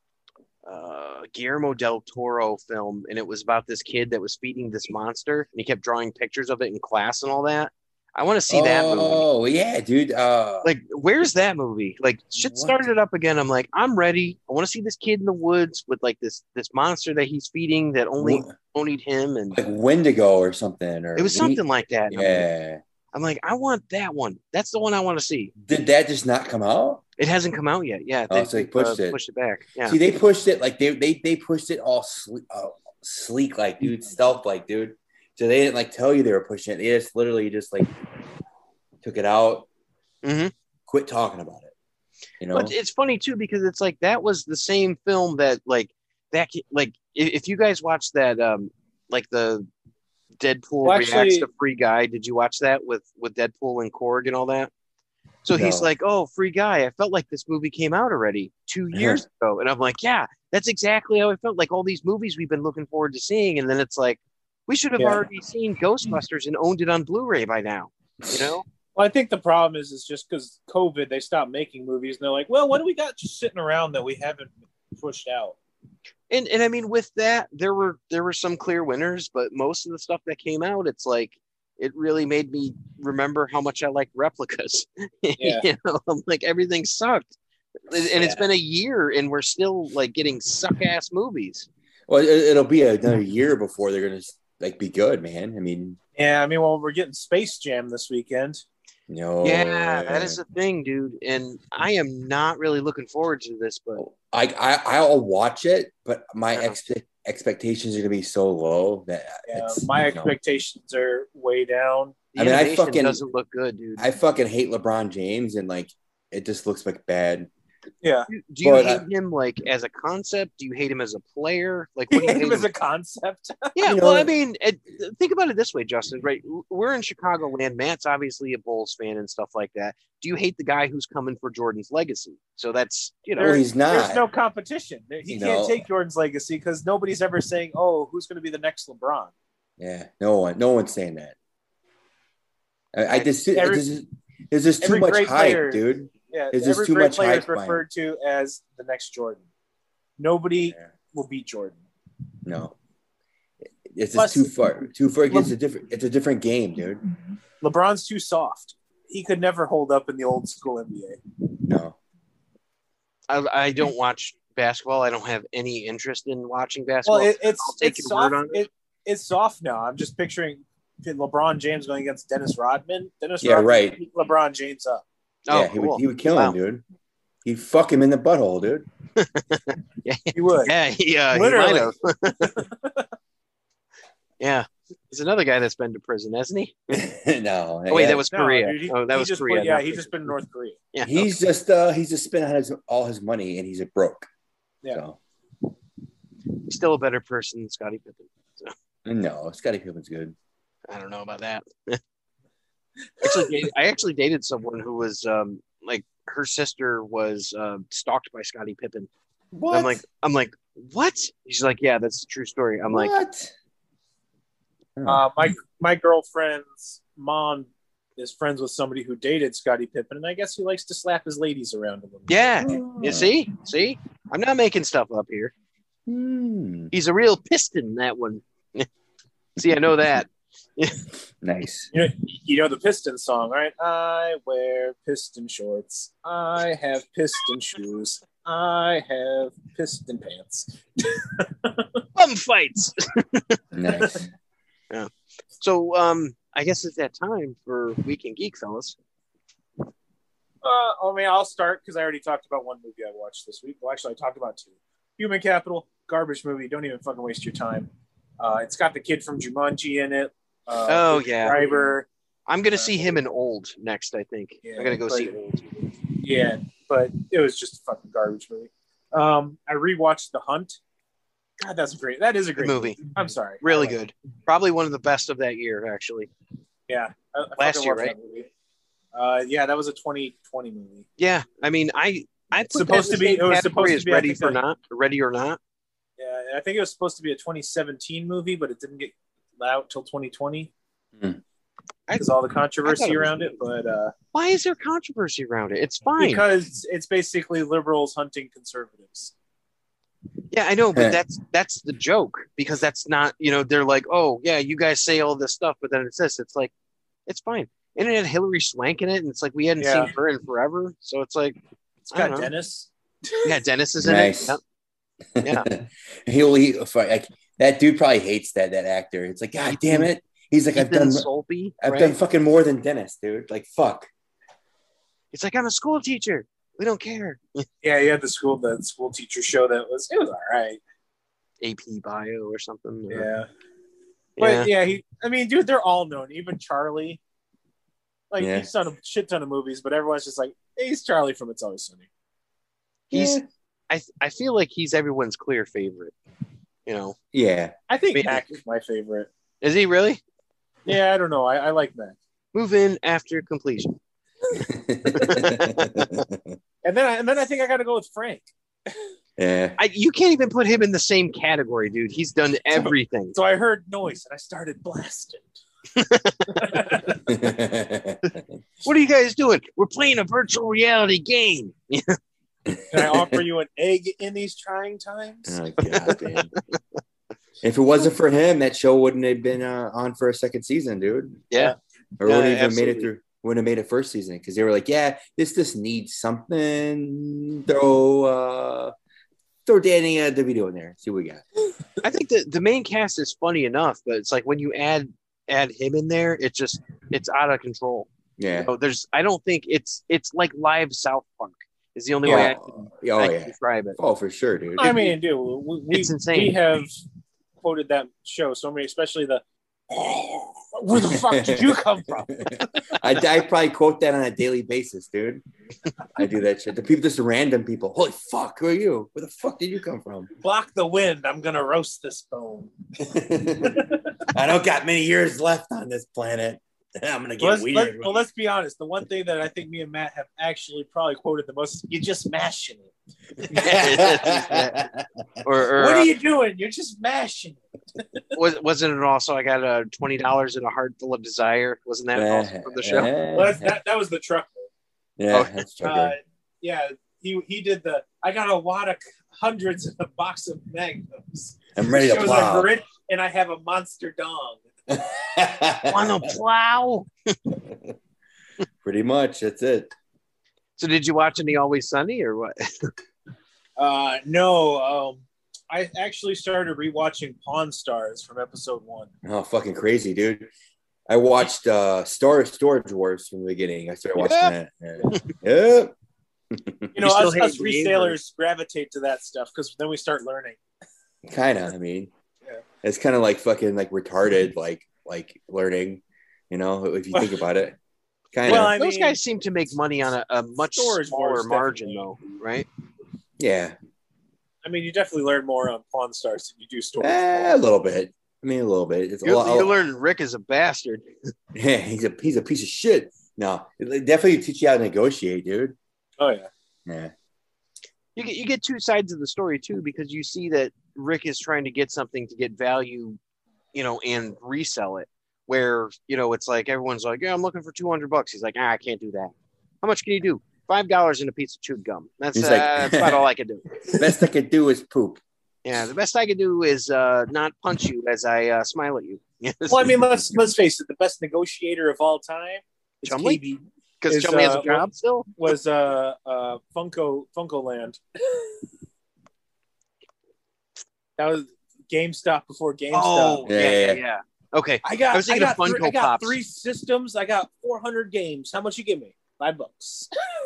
uh Guillermo del Toro film, and it was about this kid that was feeding this monster, and he kept drawing pictures of it in class and all that. I want to see that movie. Oh yeah, dude. Uh, Like, where's that movie? Like, shit What? started up again. I'm like, I'm ready. I want to see this kid in the woods with like this this monster that he's feeding that only Wh- only eat him, and like Wendigo or something, or it was something like that. And I'm like- Yeah. I'm like, I want that one. That's the one I want to see. Did that just not come out? It hasn't come out yet. Yeah, Oh, so they pushed it. Pushed it back. Yeah. See, they pushed it like they they they pushed it all sleek, uh, sleek like dude, stealth like dude. So they didn't like tell you they were pushing it. They just literally just like took it out, hmm quit talking about it. You know, But it's funny too because it's like that was the same film that like that like if, if you guys watched that um like the Deadpool Well, reacts actually- to Free Guy, did you watch that with with Deadpool and Korg and all that? So he's No. like, "Oh, Free Guy, I felt like this movie came out already two years ago," and I'm like, "Yeah, that's exactly how I felt. Like all these movies we've been looking forward to seeing, and then it's like we should have Yeah. already seen Ghostbusters and owned it on Blu-ray by now, you know." Well, I think the problem is is just because COVID, they stopped making movies, and they're like, "Well, what do we got just sitting around that we haven't pushed out?" And and I mean, with that, there were there were some clear winners, but most of the stuff that came out, it's like it really made me remember how much I like replicas. Yeah. You know, I'm like everything sucked, and Yeah. it's been a year, and we're still like getting suck ass movies. Well, it, it'll be another year before they're gonna like be good, man. I mean, Yeah, I mean, well, we're getting Space Jam this weekend. no. Yeah, that is the thing, dude. And I am not really looking forward to this, but I, I I'll watch it, but my Yeah. ex- expectations are gonna be so low that Yeah, it's, my you know, expectations are way down. the I mean, I animation fucking- doesn't look good, dude. I fucking hate LeBron James, and like it just looks like bad. Yeah, Do do you But, hate uh, him like as a concept? Do you hate him as a player? Like, what do you hate him him? as a concept. Yeah, you know- well, I mean, it, think about it this way, Justin. Right, we're in Chicagoland. Matt's obviously a Bulls fan and stuff like that. Do you hate the guy who's coming for Jordan's legacy? So that's you know, Well, he's not. There's no competition. He You can't know. take Jordan's legacy because nobody's ever saying, "Oh, who's going to be the next LeBron?" Yeah, no one, no one's saying that. I, I just, Every- there's just, there's just too every much great hype, player- dude. Yeah, There's just every too great much player is hype behind referred to as the next Jordan. Nobody Yeah. will beat Jordan. No, it's Plus- just too far, too far. It's a different, it's a different game, dude. LeBron's too soft. He could never hold up in the old school N B A. No, I, I don't watch basketball. I don't have any interest in watching basketball. Well, it, it's I'll take it's your word soft. on it. It, it's soft now. I'm just picturing LeBron James going against Dennis Rodman. Dennis Yeah, Rodman right. beat LeBron James up. oh, yeah, he cool. would, he would kill Wow. him, dude. He'd fuck him in the butthole, dude. He would. Yeah, he, uh, he Literally. might have. Yeah, there's another guy that's been to prison, hasn't he? no, Oh, wait, yeah. that was No, Korea. dude, he- oh, that he was just Korea. Put, yeah, not he's prison. just been in North Korea. Yeah, He's just uh he's just spent his, all his money and he's a broke. Yeah. So, he's still a better person than Scottie Pippen. So no, Scottie Pippen's good. I don't know about that. actually, dated- I actually dated someone who was um, like her sister was uh, stalked by Scottie Pippen. What? I'm like, I'm like, what? She's like, yeah, that's a true story. I'm like, what? Oh. Uh, my my girlfriend's mom is friends with somebody who dated Scottie Pippen, and I guess he likes to slap his ladies around a little. bit. yeah, Oh. you see, see, I'm not making stuff up here. Hmm. He's a real piston, that one. See, I know that. Nice. You know, you know the Piston song, right? I wear piston shorts. I have piston shoes. I have piston pants. Bum fights. Nice. So, um, I guess it's that time for Weekend Geek, fellas. Uh, I mean, I'll start because I already talked about one movie I watched this week. Well, actually, I talked about two. Human Capital, garbage movie. Don't even fucking waste your time. Uh, it's got the kid from Jumanji in it. Uh, Oh, Liv yeah. Schreiber. I'm gonna see him in Old next. I think Yeah, I'm gonna go but- see Old. Yeah, but it was just a fucking garbage movie. Um, I rewatched The Hunt. God, that's a great. That is a Good great movie. I'm sorry. Really I like good. Probably one of the best of that year, actually. it. Yeah. I, I Last fucking year, love that movie. Uh, yeah, that was a twenty twenty movie. Yeah, I mean, I I It's put supposed that to in the be- same it was category supposed to as be, I Ready think, for a- Not, Ready or Not. Yeah, I think it was supposed to be a twenty seventeen movie, but it didn't get out till twenty twenty Hmm. because all the I controversy thought it was around it. But uh, Why is there controversy around it? It's fine. because it's basically liberals hunting conservatives. Yeah, I know, but Heh. that's that's the joke because that's not, you know, they're like, oh yeah, you guys say all this stuff, but then it's this. It's like, it's fine. And it had Hillary Swank in it, and it's like we hadn't Yeah. seen her in forever, so it's like, It's I got don't know. Dennis. yeah, Dennis is in Nice. it. Yep. Yeah. He'll he, like that dude probably hates that that actor. It's like, God damn it. He's like, I've Ethan done Solby, I've right? done fucking more than Dennis, dude. Like fuck. It's like I'm a school teacher. We don't care. Yeah, you had the school the school teacher show that was it was all right. A P bio or something. or- Yeah. yeah. But yeah, he. I mean, dude, they're all known. Even Charlie. Like Yeah. he's done a shit ton of movies, but everyone's just like, hey, he's Charlie from It's Always Sunny. He's. Yeah. I I feel like he's everyone's clear favorite. You know, Yeah. I think Maybe. Mac is my favorite. is he really? Yeah, I don't know. I, I like Mac. Move in after completion. And then I, and then I think I got to go with Frank. yeah. I, you can't even put him in the same category, dude. He's done everything. So I heard noise and I started blasting. What are you guys doing? We're playing a virtual reality game. Can I offer you an egg in these trying times? Oh God, man. If it wasn't for him, that show wouldn't have been uh, on for a second season, dude. Yeah. Or Yeah, wouldn't have even made it absolutely. through. Wouldn't have made it first season because they were like, yeah, this just needs something. Throw uh, throw Danny uh, DeVito in there. See what we got. I think the, the main cast is funny enough, but it's like when you add add him in there, it's just it's out of control. Yeah. You know, there's I don't think it's it's like live South Park is the only way I can, Oh, I yeah. can describe it. Oh, for sure, dude. I mean, dude, we, we, It's insane. we have quoted that show so many, especially the where the fuck did you come from? I, I probably quote that on a daily basis, dude. I do that shit. The people, just random people. Holy fuck, who are you? Where the fuck did you come from? Block the wind. I'm gonna roast this bone. I don't got many years left on this planet. I'm gonna get Let's, weird. let, well, let's be honest. The one thing that I think me and Matt have actually probably quoted the most is "You're just mashing it." Or, or What uh, are you doing? You're just mashing it. was, wasn't it also I got a twenty dollars and a heart full of desire? Wasn't that also from the show? Well, that's, that that was the trucker. Yeah, Okay. that's Uh, true. yeah, he he did the. I got a wad of hundreds in a box of magnums. I'm ready to Shows plow. I'm rich and I have a monster dong. On a plow. Pretty much, that's it. So did you watch any Always Sunny or what? Uh, no, um, I actually started rewatching Pawn Stars from episode one. Oh, fucking crazy, dude. I watched uh Star Storage Wars from the beginning. I started watching that. Yeah. Yep. You know, You still us, hate us the resellers gravitate to that stuff because then we start learning. Kind of. I mean, Yeah. it's kind of like fucking like retarded, like like learning. You know, if you think about it, kind of. Well, I Those mean, guys seem to make money on a, a much Storage smaller Wars, margin, definitely. though, right? Yeah, I mean, you definitely learn more on Pawn Stars than you do Storage. Eh, a little bit. I mean, a little bit. It's a You, lot. you learn Rick is a bastard. Yeah, he's a he's a piece of shit. No, it definitely teach you how to negotiate, dude. Oh yeah. Yeah. You get you get two sides of the story too, because you see that Rick is trying to get something to get value, you know, and resell it. Where you know it's like everyone's like, yeah, I'm looking for two hundred bucks. He's like, ah, I can't do that. How much can you do? Five dollars and a piece of chewed gum. That's He's uh, like- that's about all I can do. Best I could do is poop. Yeah, the best I can do is uh, not punch you as I uh, smile at you. Yes. Well, I mean, let's let's face it. The best negotiator of all time is Chumley? K B. because is, Chumley has uh, a job still. Was uh uh Funko Funko Land. That was GameStop before GameStop. Oh, yeah, Yeah, yeah, yeah. yeah. Okay, I got I was I thinking got, of three, Funko I got Pops. three systems. I got four hundred games. How much you give me? Five bucks.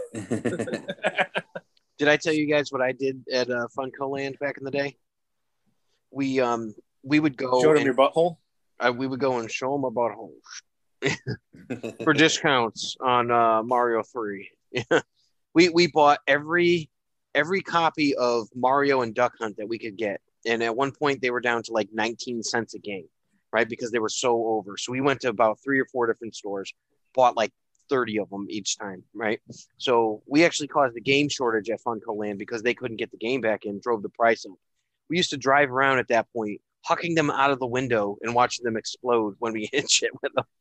did I tell you guys what I did at uh, Funko Land back in the day? We um we would go Showed him and, your butthole. uh, we would go and show them about home for discounts on uh, Mario three. we we bought every every copy of Mario and Duck Hunt that we could get, and at one point they were down to like nineteen cents a game, right? Because they were so over. So we went to about three or four different stores, bought like thirty of them each time, right? So we actually caused a game shortage at Funko Land because they couldn't get the game back in, drove the price up. We used to drive around at that point, hucking them out of the window and watching them explode when we hit shit with them.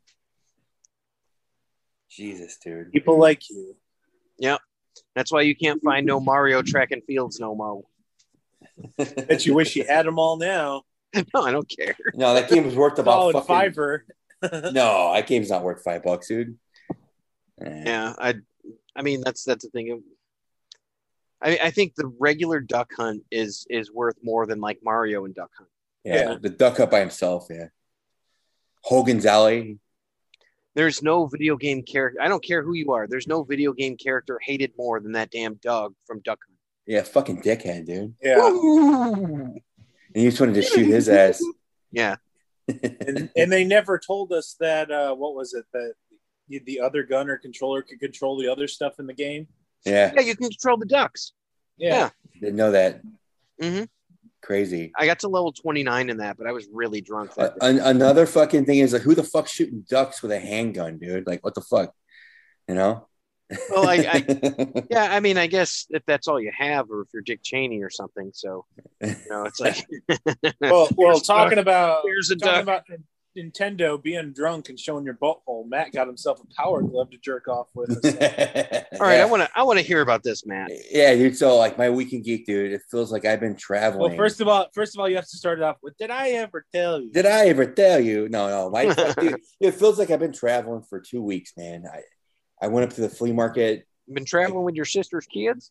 Jesus, dude. People like you. That's why you can't find no Mario track and fields no mo. Bet you wish you had them all now. No, I don't care. No, that game was worth about Solid fucking. fiver. No, that game's not worth five bucks, dude. Eh. Yeah, I, I mean that's that's the thing. I I think the regular Duck Hunt is is worth more than like Mario and Duck Hunt. Yeah, Yeah. the Duck Hunt by himself. Yeah. Hogan's Alley. There's no video game character. I don't care who you are. There's no video game character hated more than that damn Doug from Duck Hunt. Yeah, fucking dickhead, dude. Yeah. And you just wanted to shoot his ass. Yeah, and, and they never told us that uh what was it that the, the other gun or controller could control the other stuff in the game. Yeah, yeah, you can control the ducks. Yeah. didn't know that. Mm-hmm. Crazy. I got to level twenty-nine in that, but I was really drunk. Uh, That day. an- another fucking thing is like, who the fuck's shooting ducks with a handgun, dude? Like, what the fuck? You know? Well, I, I yeah, I mean, I guess if that's all you have, or if you're Dick Cheney or something. So, you know, it's like, Well, well, talking about here's a talking duck. about Nintendo being drunk and showing your butthole, Matt got himself a Power Glove to jerk off with. All right, Yeah. I want to I want to hear about this, Matt. Yeah, dude. So like my weekend geek, dude, it feels like I've been traveling. Well, first of all, first of all, you have to start it off with, did I ever tell you? Did I ever tell you? No, no. My dude, it feels like I've been traveling for two weeks, man. I, I went up to the flea market. You've been traveling with your sister's kids?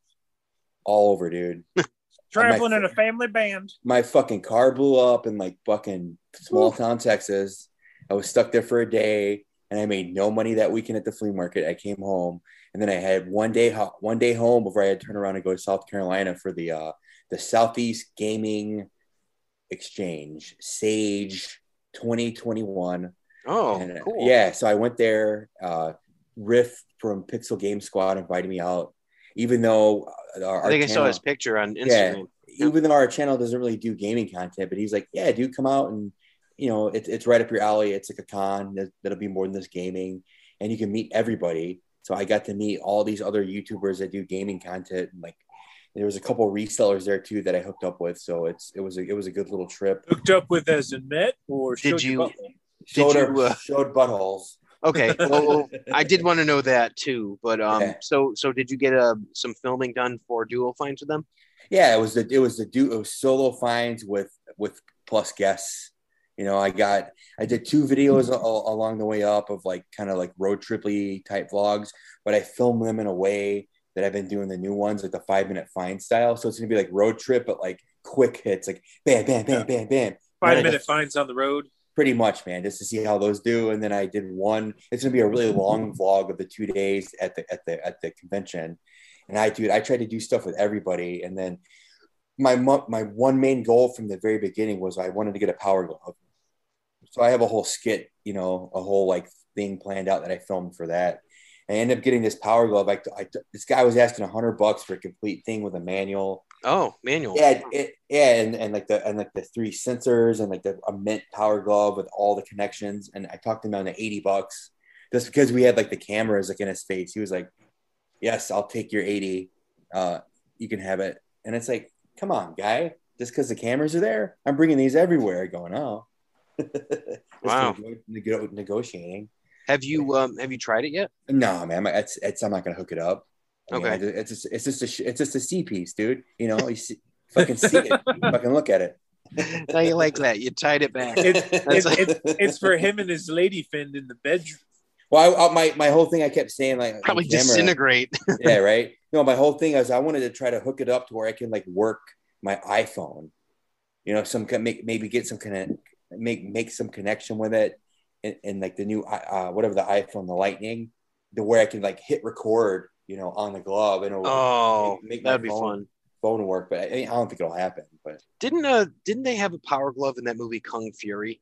All over, dude. Traveling my, in a family band. My fucking car blew up in like fucking small town Texas. I was stuck there for a day, and I made no money that weekend at the flea market. I came home, and then I had one day one day home before I had to turn around and go to South Carolina for the uh, the Southeast Gaming Exchange, Sage twenty twenty-one. Oh, and, cool. Yeah, so I went there. Uh, Riff from Pixel Game Squad invited me out, even though our, I think our I saw channel, his picture on Instagram. Yeah, even though our channel doesn't really do gaming content, but he's like, yeah, dude, come out and, you know, it's it's right up your alley. It's like a con that, that'll be more than this gaming, and you can meet everybody. So I got to meet all these other YouTubers that do gaming content. And like, there was a couple resellers there too that I hooked up with. So it's it was a it was a good little trip. Hooked up with as in met or Did showed you- your butthole? Showed, you, her- uh, showed buttholes. Okay, well, I did want to know that too. But um, Yeah. so so did you get uh, some filming done for Duo Finds with them? Yeah, it was the it was the do it was solo finds with with plus guests. You know, I got I did two videos a, along the way up of like kind of like road triply type vlogs, but I filmed them in a way that I've been doing the new ones, like the five minute find style. So it's gonna be like road trip, but like quick hits, like bam, bam, bam, bam, bam. Five Then I minute just- finds on the road. Pretty much, man, just to see how those do. And then I did one. It's gonna be a really long vlog of the two days at the at the at the convention. And I, dude, I tried to do stuff with everybody. And then my mo- my one main goal from the very beginning was I wanted to get a Power Glove. So I have a whole skit, you know, a whole like thing planned out that I filmed for that. I ended up getting this Power Glove. I, I this guy was asking a hundred bucks for a complete thing with a manual. Oh, manual. Yeah, it, yeah, and, and like the and like the three sensors and like the a mint Power Glove with all the connections. And I talked him down to eighty bucks just because we had like the cameras like in his face. He was like, "Yes, I'll take your eighty. Uh, you can have it." And it's like, come on, guy. Just because the cameras are there, I'm bringing these everywhere. Going, oh, Wow. Nego- negotiating. Have you um have you tried it yet? No, man, it's it's I'm not gonna hook it up. I mean, Okay. I just- it's just it's just a sh- it's just a C piece, dude. You know, you see, fucking see it, fucking look at it. Now you like that. You tied it back. It's, That's it's, it's, it's for him and his lady friend in the bedroom. Well, I, I, my my whole thing, I kept saying like on Probably camera- disintegrate. yeah, right. No, my whole thing is I wanted to try to hook it up to where I can like work my iPhone. You know, some can make maybe get some connect make make some connection with it, and, and like the new uh whatever the iPhone, the Lightning, to where I can like hit record, you know, on the glove and it'll Oh, make my that'd be phone- fun. phone work. But I, I don't think it'll happen. But Didn't uh didn't they have a Power Glove in that movie Kung Fury?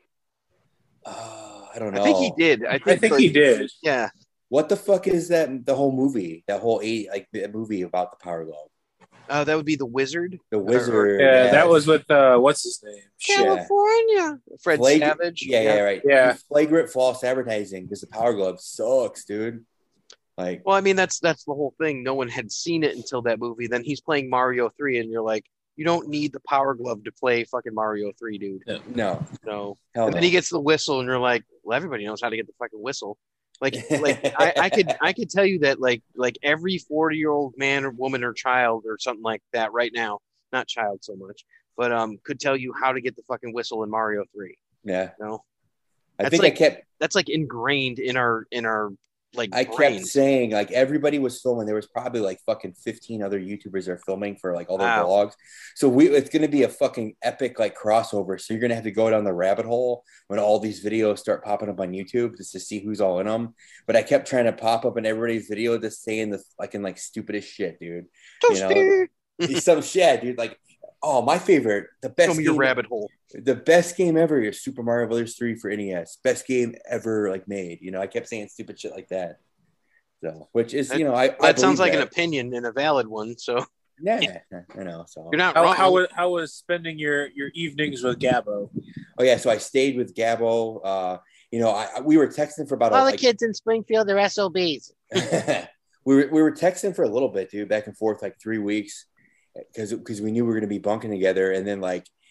uh, I don't know. I think he did. I think, I think like, he did. Yeah. What the fuck is that? The whole movie, that whole eight like the movie about the Power Glove, Uh, that would be the Wizard. the Wizard. Yeah, that was with uh, what's his name? Shit. California. Fred Flag- Savage. Yeah, yeah, right. Yeah. Flagrant false advertising because the Power Glove sucks, dude. Like, Well, I mean, that's that's the whole thing. No one had seen it until that movie. Then he's playing Mario three, and you're like, you don't need the Power Glove to play fucking Mario three, dude. no, No. hell And no. then he gets the whistle, and you're like, well, everybody knows how to get the fucking whistle. Like, like I, I could I could tell you that like like every forty year old man or woman or child or something like that right now, not child so much, but um could tell you how to get the fucking whistle in Mario three. yeah. You know, I That's think like- I kept that's like ingrained in our in our like I kept brains. saying like everybody was filming. There was probably like fucking fifteen other YouTubers that are filming for like all their Wow. vlogs. So we it's gonna be a fucking epic like crossover. So you're gonna have to go down the rabbit hole when all these videos start popping up on YouTube just to see who's all in them. But I kept trying to pop up in everybody's video just saying the like in like stupidest shit, dude. You know, It's some shit, dude. Like, oh, my favorite, the best Show me your game- rabbit hole. the best game ever is Super Mario Brothers three for N E S. Best game ever like made. You know, I kept saying stupid shit like that. So, which is, That- you know, I That I sounds like believe an opinion and a valid one. So that. Yeah, I know. So, you're not How, wrong. how, was, how was spending your, your evenings with Gabbo? oh yeah, so I stayed with Gabbo. Uh, you know, I, I we were texting for about a, All the like, kids in Springfield are S O Bs. we were we were texting for a little bit, dude, back and forth like three weeks because because we knew we were gonna be bunking together, and then like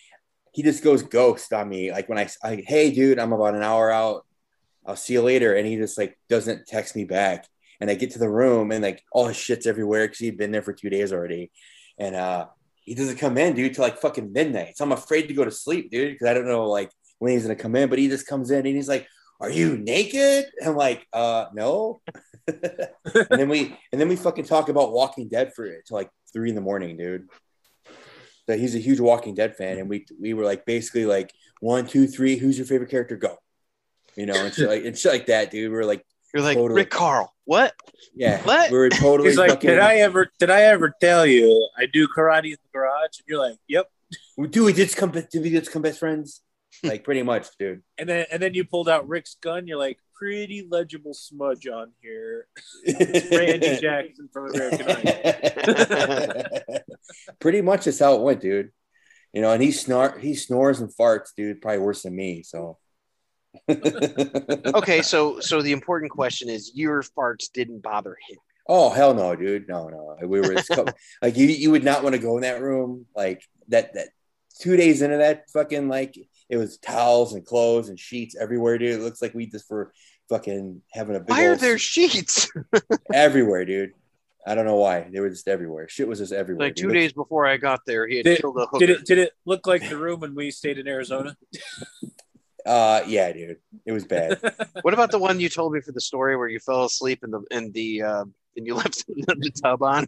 he just goes ghost on me. Like when I, I, hey, dude, I'm about an hour out. I'll see you later. And he just like doesn't text me back. And I get to the room and like all his shit's everywhere because he'd been there for two days already. And uh, he doesn't come in, dude, till like fucking midnight. So I'm afraid to go to sleep, dude, because I don't know like when he's gonna come in. But he just comes in and he's like, "Are you naked?" And I'm like, "Uh, no." and then we and then we fucking talk about Walking Dead for till like three in the morning, dude. So he's a huge Walking Dead fan, and we we were like basically like one, two, three. Who's your favorite character? Go. You know, and shit like and shit like that, dude. We we're like, you're like totally, Rick Carl. What? Yeah. What? We were totally. He's like, fucking, did I ever? Did I ever tell you I do karate in the garage? And you're like, yep. Dude, we just come. Did we just come best friends? Like pretty much, dude. And then and then you pulled out Rick's gun. You're like, pretty legible smudge on here. It's Randy Jackson from American Idol. Pretty much that's how it went, dude. You know, and he snort, he snores and farts, dude, probably worse than me. So. Okay, so so the important question is, your farts didn't bother him. Oh hell no, dude, no, no. We were like you, you would not want to go in that room. Like that, that two days into that fucking like it was towels and clothes and sheets everywhere, dude. It looks like we just were fucking having a big. Why are there sheets everywhere, dude? I don't know why they were just everywhere. Shit was just everywhere. Like two dude. days before I got there, he had did, killed a hooker. Did it? Did it look like the room when we stayed in Arizona? Uh, yeah, dude, it was bad. What about the one you told me for the story where you fell asleep in the in the uh, and you left the tub on?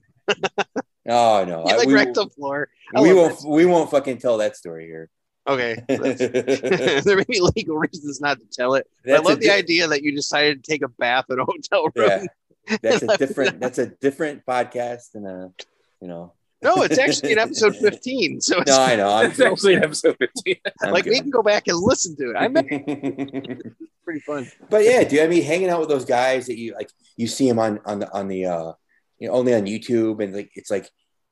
Oh no, you like we, wrecked the floor. I we won't. that. We won't fucking tell that story here. Okay, there may be legal reasons not to tell it. But I love the di- idea that you decided to take a bath in a hotel room. Yeah, that's a different. That's a different podcast and a, you know. No, it's actually in episode fifteen. So it's, no, I know. I'm it's actually in episode fifteen. Like we can go back and listen to it. I mean, it's pretty fun. But yeah, dude. I mean, hanging out with those guys that you like, you see them on on the on the uh, you know, only on YouTube, and like it's like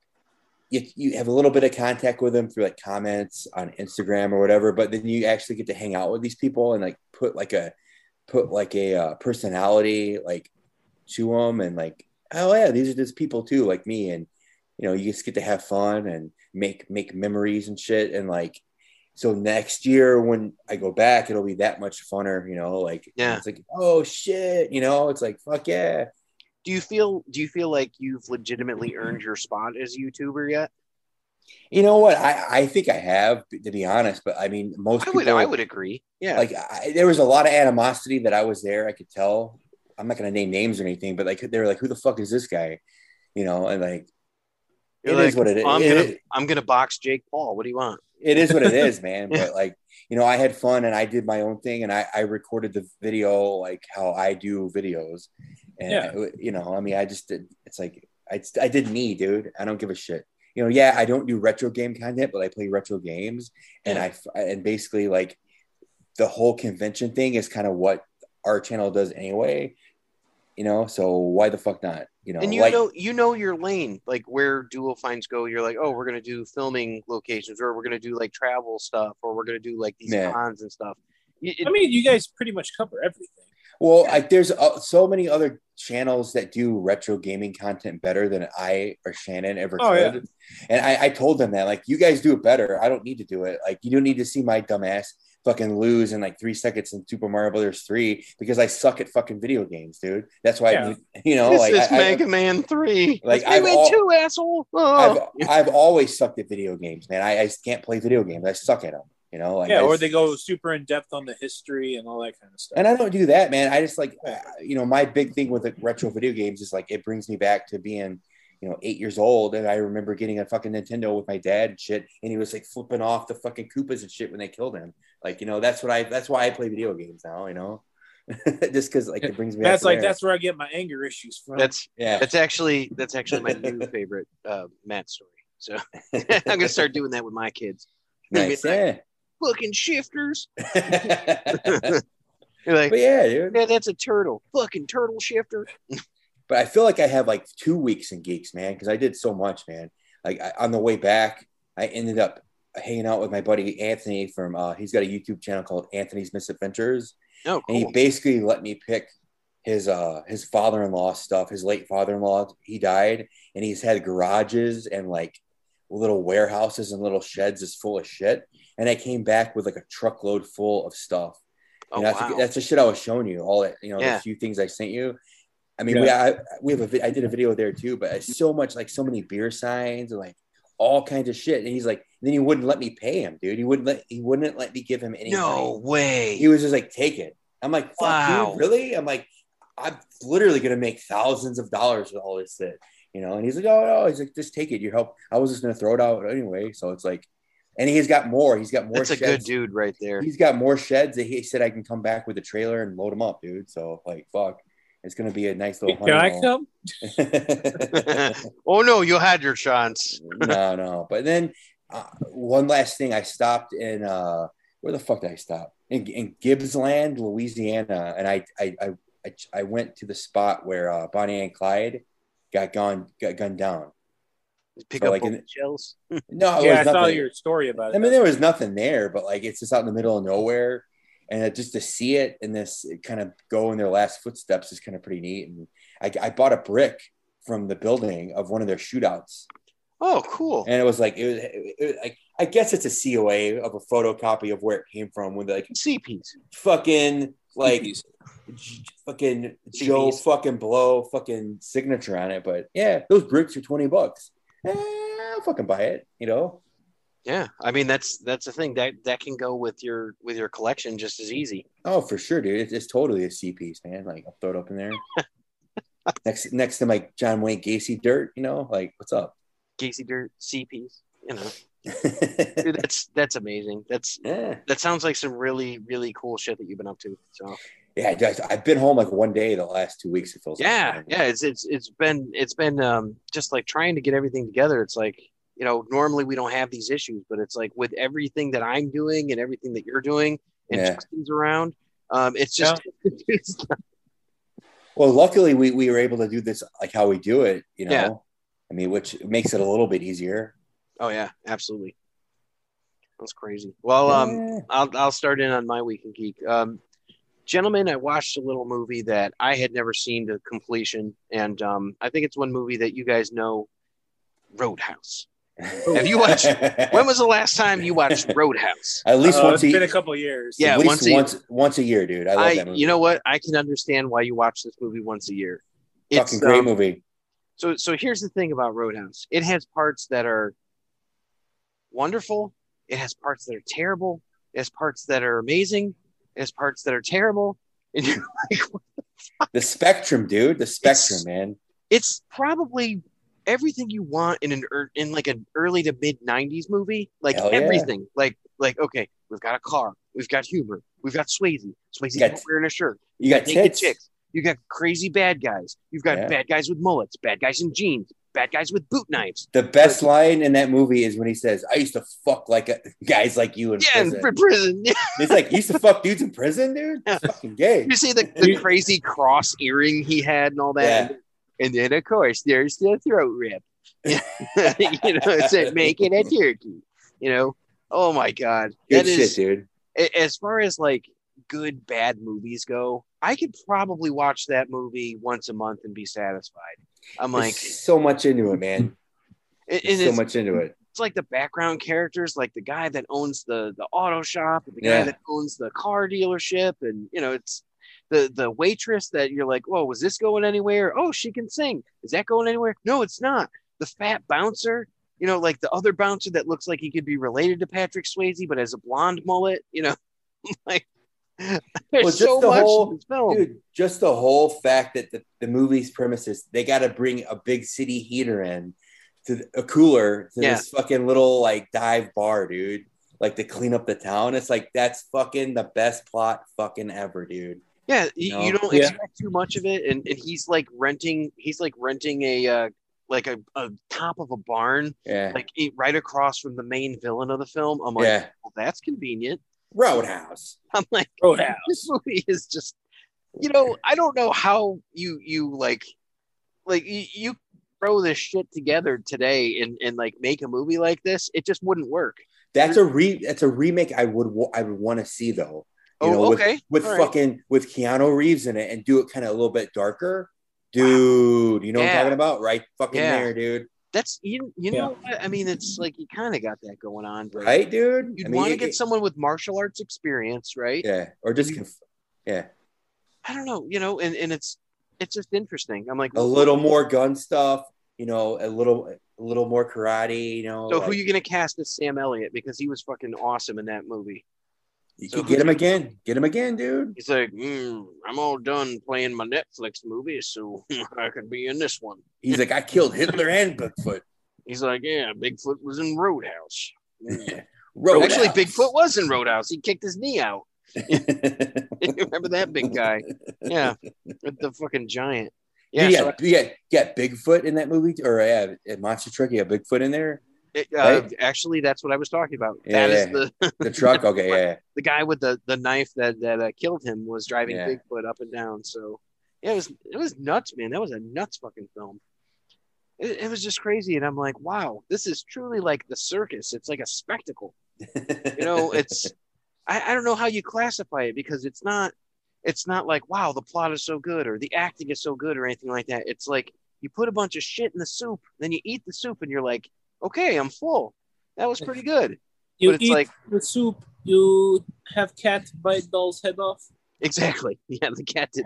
you you have a little bit of contact with them through like comments on Instagram or whatever. But then you actually get to hang out with these people and like put like a put like a uh, personality like to them, and like, oh yeah, these are just people too, like me, and. You know, you just get to have fun and make make memories and shit. And like, so next year when I go back, it'll be that much funner. You know, like yeah, it's like, oh shit, you know, it's like fuck yeah. Do you feel Do you feel like you've legitimately earned your spot as a YouTuber yet? You know what? I, I think I have, to be honest. But I mean, most I would people, I would agree. Yeah, like I, there was a lot of animosity that I was there. I could tell. I'm not gonna name names or anything, but like they were like, who the fuck is this guy? You know, and like. You're it like, is what it is. I'm it, gonna, it, I'm gonna box Jake Paul. What do you want? It is what it is, man. But like, you know, I had fun and I did my own thing and I, I recorded the video like how I do videos. And, yeah. you know, I mean, I just did, it's like, I, I did me, dude. I don't give a shit. You know, yeah, I don't do retro game content, but I play retro games. And I, and basically like the whole convention thing is kind of what our channel does anyway. You know, so why the fuck not? You know, and you like, know, you know your lane, like where Dual Finds go. You're like, oh, we're gonna do filming locations, or we're gonna do like travel stuff, or we're gonna do like these yeah. cons and stuff. It, I mean, you guys pretty much cover everything. Well, I, there's uh, so many other channels that do retro gaming content better than I or Shannon ever oh, could. Yeah. And I, I told them that, like, you guys do it better. I don't need to do it. Like, you don't need to see my dumbass fucking lose in like three seconds in Super Mario Brothers three because I suck at fucking video games, dude. That's why, yeah. I, you know, this like is I, Mega I, Man three. Like I've I've al- two asshole. Oh. I've I've always sucked at video games, man. I, I can't play video games. I suck at them. You know, like yeah, I or just, they go super in depth on the history and all that kind of stuff. And I don't do that, man. I just like, you know, my big thing with the retro video games is like it brings me back to being, you know, eight years old, and I remember getting a fucking Nintendo with my dad and shit, and he was like flipping off the fucking Koopas and shit when they killed him. Like, you know, that's what I, that's why I play video games now. You know, just because like it brings me. That's back like there. that's where I get my anger issues from. That's yeah. That's actually that's actually my new favorite uh, Matt story. So I'm gonna start doing that with my kids. Nice, yeah. Fucking shifters. You're like, but yeah, dude. Yeah, that's a turtle. Fucking turtle shifter. But I feel like I have like two weeks in Geeks, man, because I did so much, man. Like I, on the way back, I ended up hanging out with my buddy Anthony from. Uh, he's got a YouTube channel called Anthony's Misadventures. Oh, cool. And he basically let me pick his uh his father-in-law stuff. His late father-in-law, he died, and he's had garages and like little warehouses and little sheds is full of shit. And I came back with like a truckload full of stuff. And Oh, that's, wow. the, that's the shit I was showing you. All that, you know, Yeah. the few things I sent you. I mean, Yeah. we I, we have a vi- I did a video there too, but it's so much like so many beer signs and like all kinds of shit. And he's like, then he wouldn't let me pay him, dude. He wouldn't let he wouldn't let me give him any No money. way. He was just like, take it. I'm like, fuck, Wow. dude, really? I'm like, I'm literally gonna make thousands of dollars with all this shit, you know. And he's like, oh no, he's like, just take it. You help. I was just gonna throw it out anyway. So it's like, and he's got more. He's got more. That's a sheds. good dude right there. He's got more sheds that he said I can come back with a trailer and load them up, dude. So like, fuck, it's gonna be a nice little. Can I honeymoon. come? Oh no, you had your chance. no, no. But then uh, one last thing, I stopped in uh, where the fuck did I stop? In, in Gibbsland, Louisiana, and I I, I I I went to the spot where uh, Bonnie and Clyde got gone got gunned down. Pick So, up like, bullet in- shells. No, it Yeah, I was saw nothing. your story about it. I mean, there was nothing there, but like it's just out in the middle of nowhere, and it, just to see it and this it kind of go in their last footsteps is kind of pretty neat. And I, I bought a brick from the building of one of their shootouts, Oh, cool. and it was like it was, it, it, like I guess it's a C O A of a photocopy of where it came from, with like C Ps. fucking like j- fucking Joe C Ds. fucking Blow fucking signature on it. But yeah, those bricks are twenty bucks. Eh, I'll fucking buy it, you know. Yeah, I mean that's that's the thing that that can go with your with your collection just as easy. Oh, for sure, dude. It's, it's totally a C piece, man. Like, I'll throw it up in there. next next to my John Wayne Gacy dirt, you know, like, what's up? Gacy Dirt C Ps. You know, dude, that's that's amazing. That's yeah. that sounds like some really really cool shit that you've been up to. So Yeah, I- I've been home like one day the last two weeks. It feels yeah, like. yeah, it's it's it's been it's been um just like trying to get everything together. It's like, you know, normally we don't have these issues, but it's like with everything that I'm doing and everything that you're doing and Yeah. Justin's around, um, it's just it's, Well, luckily we, we were able to do this like how we do it, you know. Yeah. I mean, which makes it a little bit easier. oh yeah, absolutely. That's crazy. Well, um, Yeah. I'll I'll start in on my weekend geek. Um, gentlemen, I watched a little movie that I had never seen to completion, and um, I think it's one movie that you guys know, Roadhouse. Have you watched? When was the last time you watched Roadhouse? At least Uh, once it's a been year. a couple years. Yeah, at least once a- once once a year, dude. I love I, that movie. you know what? I can understand why you watch this movie once a year. It's Fucking great um, movie. So, so here's the thing about Roadhouse. It has parts that are wonderful. It has parts that are terrible. It has parts that are amazing. It has parts that are terrible. And you're like, The spectrum, dude. The spectrum, It's- man. it's probably everything you want in an ear- in like an early to mid nineties movie. Like Hell yeah. everything. Like, like okay, we've got a car. We've got humor. We've got Swayze. Swayze's You got- not wearing a shirt. You got naked tits. chicks. You got crazy bad guys. You've got Yeah. bad guys with mullets, bad guys in jeans, bad guys with boot knives. The best line in that movie is when he says, "I used to fuck like a, guys like you in Yeah, in prison." pr- prison. Yeah. It's like, you used to fuck dudes in prison, dude? That's fucking gay. You see the, the crazy cross earring he had and all that. Yeah. And then, of course, there's the throat rip. you know, it's like making a turkey. You know, oh my God. Good That shit, is, dude. a- as far as like good, bad movies go, I could probably watch that movie once a month and be satisfied. I'm like, There's so much into it, man. and There's and so it's, much into it. it's like the background characters, like the guy that owns the the auto shop, and the guy Yeah. that owns the car dealership, and you know, it's the the waitress that you're like, whoa, was this going anywhere? Oh, she can sing. Is that going anywhere? No, it's not. The fat bouncer, you know, like the other bouncer that looks like he could be related to Patrick Swayze, but has a blonde mullet, you know, like there's Well, just so the much whole- in this film. Dude, just the whole fact that the, the movie's premises, they got to bring a big city heater in to the- a cooler to Yeah. this fucking little like dive bar, dude. Like to clean up the town. It's like, that's fucking the best plot fucking ever, dude. Yeah, you, No. you don't Yeah. expect too much of it, and, and he's like renting. He's like renting a uh, like a, a top of a barn, Yeah. like it, right across from the main villain of the film. I'm like, yeah. well, that's convenient. Roadhouse. I'm like, Roadhouse. this movie is just, you know, I don't know how you you like, like you, you throw this shit together today and and like make a movie like this. It just wouldn't work. That's a re that's a remake I would wa- I would want to see though. You Oh, know, okay. with, with All right. fucking with Keanu Reeves in it and do it kind of a little bit darker. Dude, you know what Yeah. I'm talking about? Right fucking Yeah. there, dude. That's you. You Yeah. know, what? I mean, it's like you kind of got that going on, but Right, dude? you'd I mean, want to it- get it- someone with martial arts experience, right? Yeah, or just You- conf- yeah, I don't know, you know, and, and it's it's just interesting. I'm like, a little more gun stuff, you know, a little a little more karate, you know. So like, who you gonna cast as Sam Elliott because he was fucking awesome in that movie? you so can who get him you- again, get him again, dude. He's like, mm, I'm all done playing my Netflix movies, so I could be in this one. He's like, I killed Hitler and Bigfoot. He's like, yeah, Bigfoot was in Roadhouse. Mm. Roadhouse. Actually, Bigfoot was in Roadhouse. He kicked his knee out. Remember that big guy? Yeah, with the fucking giant. Yeah, yeah, so yeah, yeah, Bigfoot in that movie, or yeah, Monster Truck. Yeah, Bigfoot in there. it, uh, Right? actually, that's what I was talking about. Yeah, that is yeah. the The truck. Okay, yeah, the guy with the, the knife that that uh, killed him was driving Yeah. Bigfoot up and down. So yeah, it was it was nuts, man. That was a nuts fucking film. It, it was just crazy, and I'm like, wow, this is truly like the circus. It's like a spectacle. You know, it's I, I don't know how you classify it because it's not it's not like wow, the plot is so good or the acting is so good or anything like that. It's like you put a bunch of shit in the soup, then you eat the soup, and you're like, okay, I'm full. That was pretty good. You But it's eat like- the soup. You have cat bite doll's head off. Exactly. Yeah, the cat did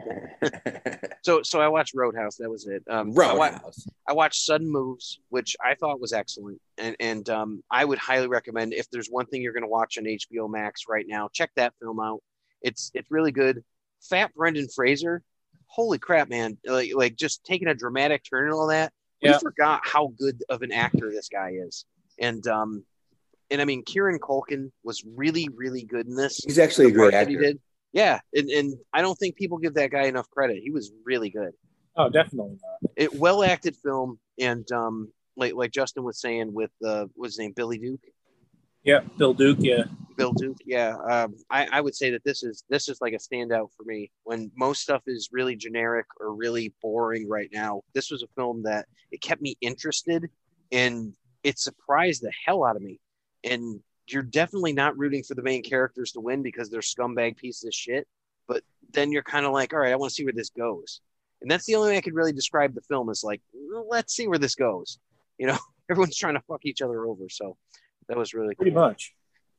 that. So so I watched Roadhouse. That was it. Um, I, wa- Roadhouse. I watched Sudden Moves, which I thought was excellent, and and um, I would highly recommend if there's one thing you're going to watch on H B O Max right now, check that film out. It's it's really good. Fat Brendan Fraser, holy crap, man! Like like just taking a dramatic turn and all that. We Yeah. forgot how good of an actor this guy is, and um, and I mean Kieran Culkin was really really good in this. He's actually a The part great that he actor. did. Yeah, and, and I don't think people give that guy enough credit. He was really good. Oh, definitely not. It well acted film, and um, like like Justin was saying with uh, what's his name, Billy Duke, Yeah, Bill Duke. Yeah, Bill Duke. Yeah, um, I I would say that this is this is like a standout for me. When most stuff is really generic or really boring right now, this was a film that it kept me interested, and it surprised the hell out of me. And you're definitely not rooting for the main characters to win because they're scumbag pieces of shit. But then you're kind of like, all right, I want to see where this goes. And that's the only way I could really describe the film is like, well, let's see where this goes. You know, everyone's trying to fuck each other over. So that was really pretty cool. much.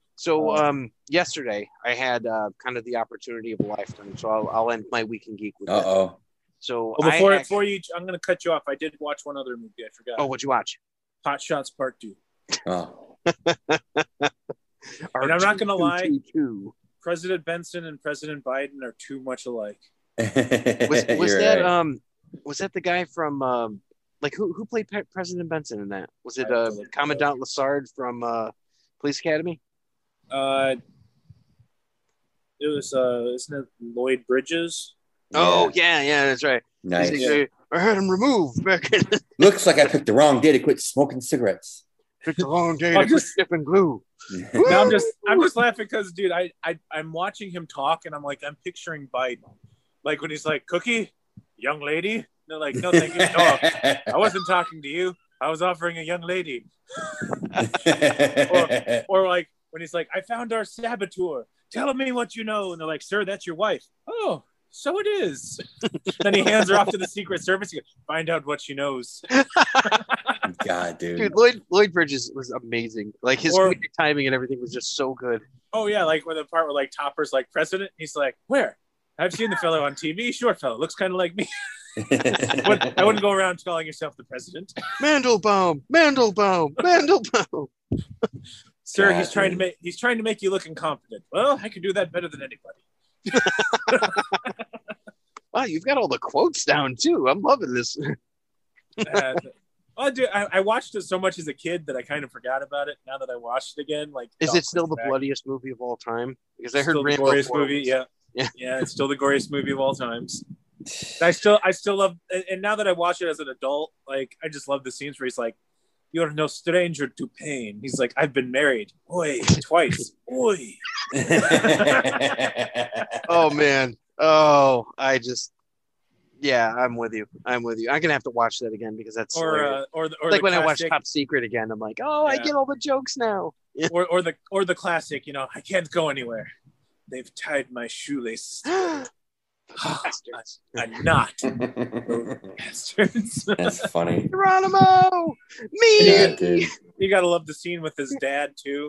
So um, yesterday I had uh, kind of the opportunity of a lifetime. So I'll, I'll end my week in geek with Uh that. oh. So Well, before I before you, I'm going to cut you off. I did watch one other movie. I forgot. oh, what'd you watch? Hot Shots Part Two. Oh. And I'm not gonna lie. Two, two, two. President Benson and President Biden are too much alike. Was, was You're that right. um was that the guy from um like who who played Pe- President Benson in that? Was it I have uh to look it Commandant Lassard from uh Police Academy? Uh, it was uh, isn't it Lloyd Bridges? Oh yeah, yeah, that's right. Nice. He's like, I had him removed back in Looks like I picked the wrong day to quit smoking cigarettes. took the long day Oh, to just- dip and glue. No, I'm just I'm just laughing because, dude, I, I I'm watching him talk and I'm like I'm picturing Biden, like when he's like, "Cookie, young lady." And they're like, "No, thank you. No, I wasn't talking to you. I was offering a young lady." Or like when he's like, "I found our saboteur. Tell me what you know." And they're like, "Sir, that's your wife." "Oh, so it is." Then he hands her off to the Secret Service. He goes, "Find out what she knows." God, dude. Dude, Lloyd Lloyd Bridges was amazing. Like his Or- comedic timing and everything was just so good. Oh yeah, like when the part where like Topper's like president, he's like, "Where? I've seen the fellow on T V. Short fellow, looks kind of like me." Wouldn't- I wouldn't go around calling yourself the president, Mandelbaum, Mandelbaum, Mandelbaum. sir. God, he's trying to dude. make he's trying to make you look incompetent. Well, I can do that better than anybody. Wow, you've got all the quotes down too. I'm loving this. Uh, oh, dude, I, I watched it so much as a kid that I kind of forgot about it. Now that I watched it again, like, Is oh, it still the back. bloodiest movie of all time? Because I heard Still the Rambo goriest four movie? was- Yeah. Yeah. yeah, it's still the goriest movie of all times. I still, I still love, and and now that I watch it as an adult, like I just love the scenes where he's like, "You're no stranger to pain." He's like, "I've been married, oi, twice, oi." Oh man. Oh, I just. Yeah, I'm with you. I'm with you. I'm gonna have to watch that again because that's Or, hilarious. uh, or the, or like the when I watch classic, Top Secret again. I'm like, oh, I Yeah. get all the jokes now. Yeah. or, or the, or the classic. You know, I can't go anywhere. They've tied my shoelaces. Bastards. I'm not. Bastards. That's funny. Geronimo! Me! Yeah, dude. You gotta love the scene with his dad too.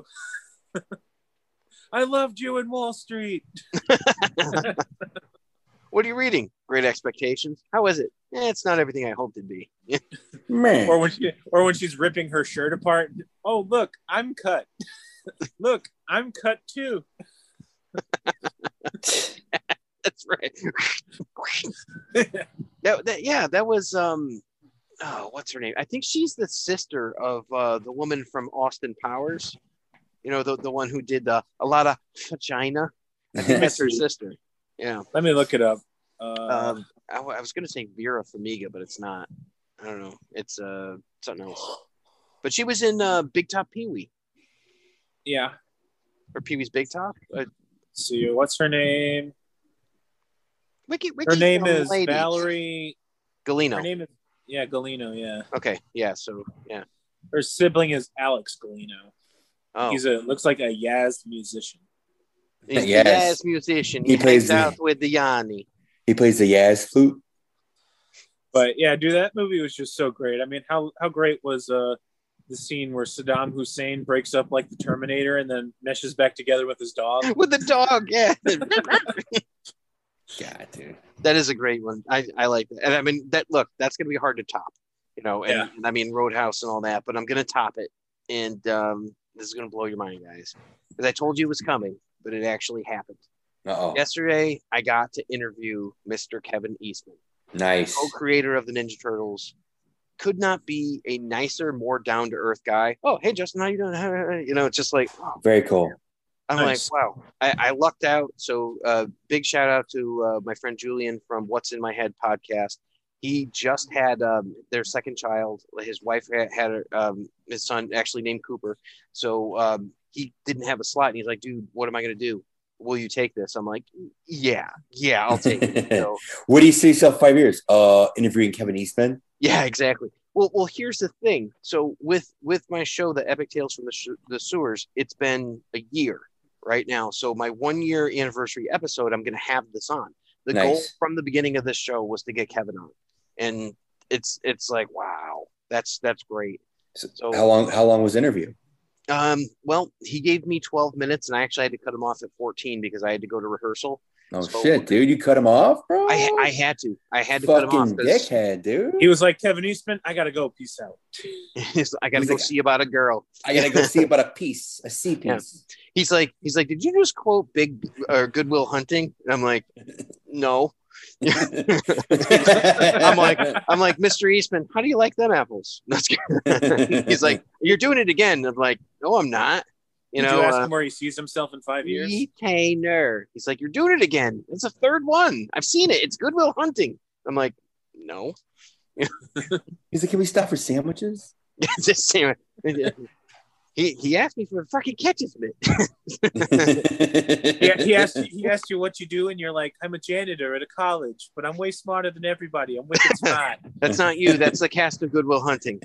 I loved you in Wall Street. What are you reading? Great Expectations. How is it? Eh, it's not everything I hoped it'd be. Man. Or when she, or when she's ripping her shirt apart. Oh, look, I'm cut. Look, I'm cut too. That's right. that, that, yeah, that was um, oh, what's her name? I think she's the sister of uh, the woman from Austin Powers. You know, the the one who did uh, a lot of vagina. I think that's her sister. Yeah. Let me look it up. Uh, Um, I, I was gonna say Vera Farmiga, but it's not. I don't know. It's uh something else. But she was in uh, Big Top Pee Wee yeah. or Pee Wee's Big Top. Uh, Let's see, what's her name? Wiki, Wiki Her name young is lady. Valerie. Galino. Her name is yeah, Galino. Yeah. Okay. Yeah. So yeah. Her sibling is Alex Galino. Oh, He's a looks like a Yaz musician. he's a Yes. jazz musician. He, He plays plays the- out with the Yanni. He plays the Yaz flute. But yeah, dude, that movie was just so great. I mean, how how great was uh the scene where Saddam Hussein breaks up like the Terminator and then meshes back together with his dog? With the dog, yeah. God, dude. That is a great one. I, I like that. And I mean, that look, that's going to be hard to top, you know, and, Yeah. and I mean, Roadhouse and all that, but I'm going to top it. And um, this is going to blow your mind, guys. Because I told you it was coming, but it actually happened. Uh-oh. Yesterday, I got to interview Mister Kevin Eastman, Nice. co-creator of the Ninja Turtles. Could not be a nicer, more down-to-earth guy. Oh, hey, Justin, how you doing? You know, it's just like, oh, Very cool. I'm Nice. like, wow, I, I lucked out. So uh, big shout out to uh, my friend Julian from What's in My Head podcast. He just had um, their second child. His wife had, had um, his son actually named Cooper. So um, he didn't have a slot. And he's like, dude, what am I going to do? Will you take this? I'm like, yeah, yeah, I'll take it. So, What do you see yourself five years? Uh, interviewing Kevin Eastman. yeah, exactly. Well, well, here's the thing. So with with my show, The Epic Tales from the Sh- the Sewers, it's been a year right now. So my one year anniversary episode, I'm going to have this on. The Nice. goal from the beginning of this show was to get Kevin on, and it's it's like, wow, that's that's great. So So- how long? How long was the interview? Um, well, he gave me twelve minutes, and I actually had to cut him off at fourteen because I had to go to rehearsal. Oh So- shit, dude! You cut him off, bro. I I had to, I had to Fucking cut him off because dickhead, dude. He was like, Kevin Eastman, I gotta go. Peace out. I got to He's go like- see about a girl. I gotta go see about a piece, a C Yeah. piece. He's like, he's like, did you just quote Big or Goodwill Hunting? And I'm like, no. I'm like, I'm like, Mister Eastman, how do you like them apples? That's good. He's like, you're doing it again. I'm like, no, I'm not. You Did know, you ask uh, him where he sees himself in five years? retainer. He's like, you're doing it again. It's a third one. I've seen it. It's Goodwill Hunting. I'm like, no. He's like, can we stop for sandwiches? Just saying. He he asked me for a fucking catches mitt. He, he asked you, he asked you what you do, and you're like, I'm a janitor at a college, but I'm way smarter than everybody. I'm wicked smart. That's not you. That's the cast of Goodwill Hunting.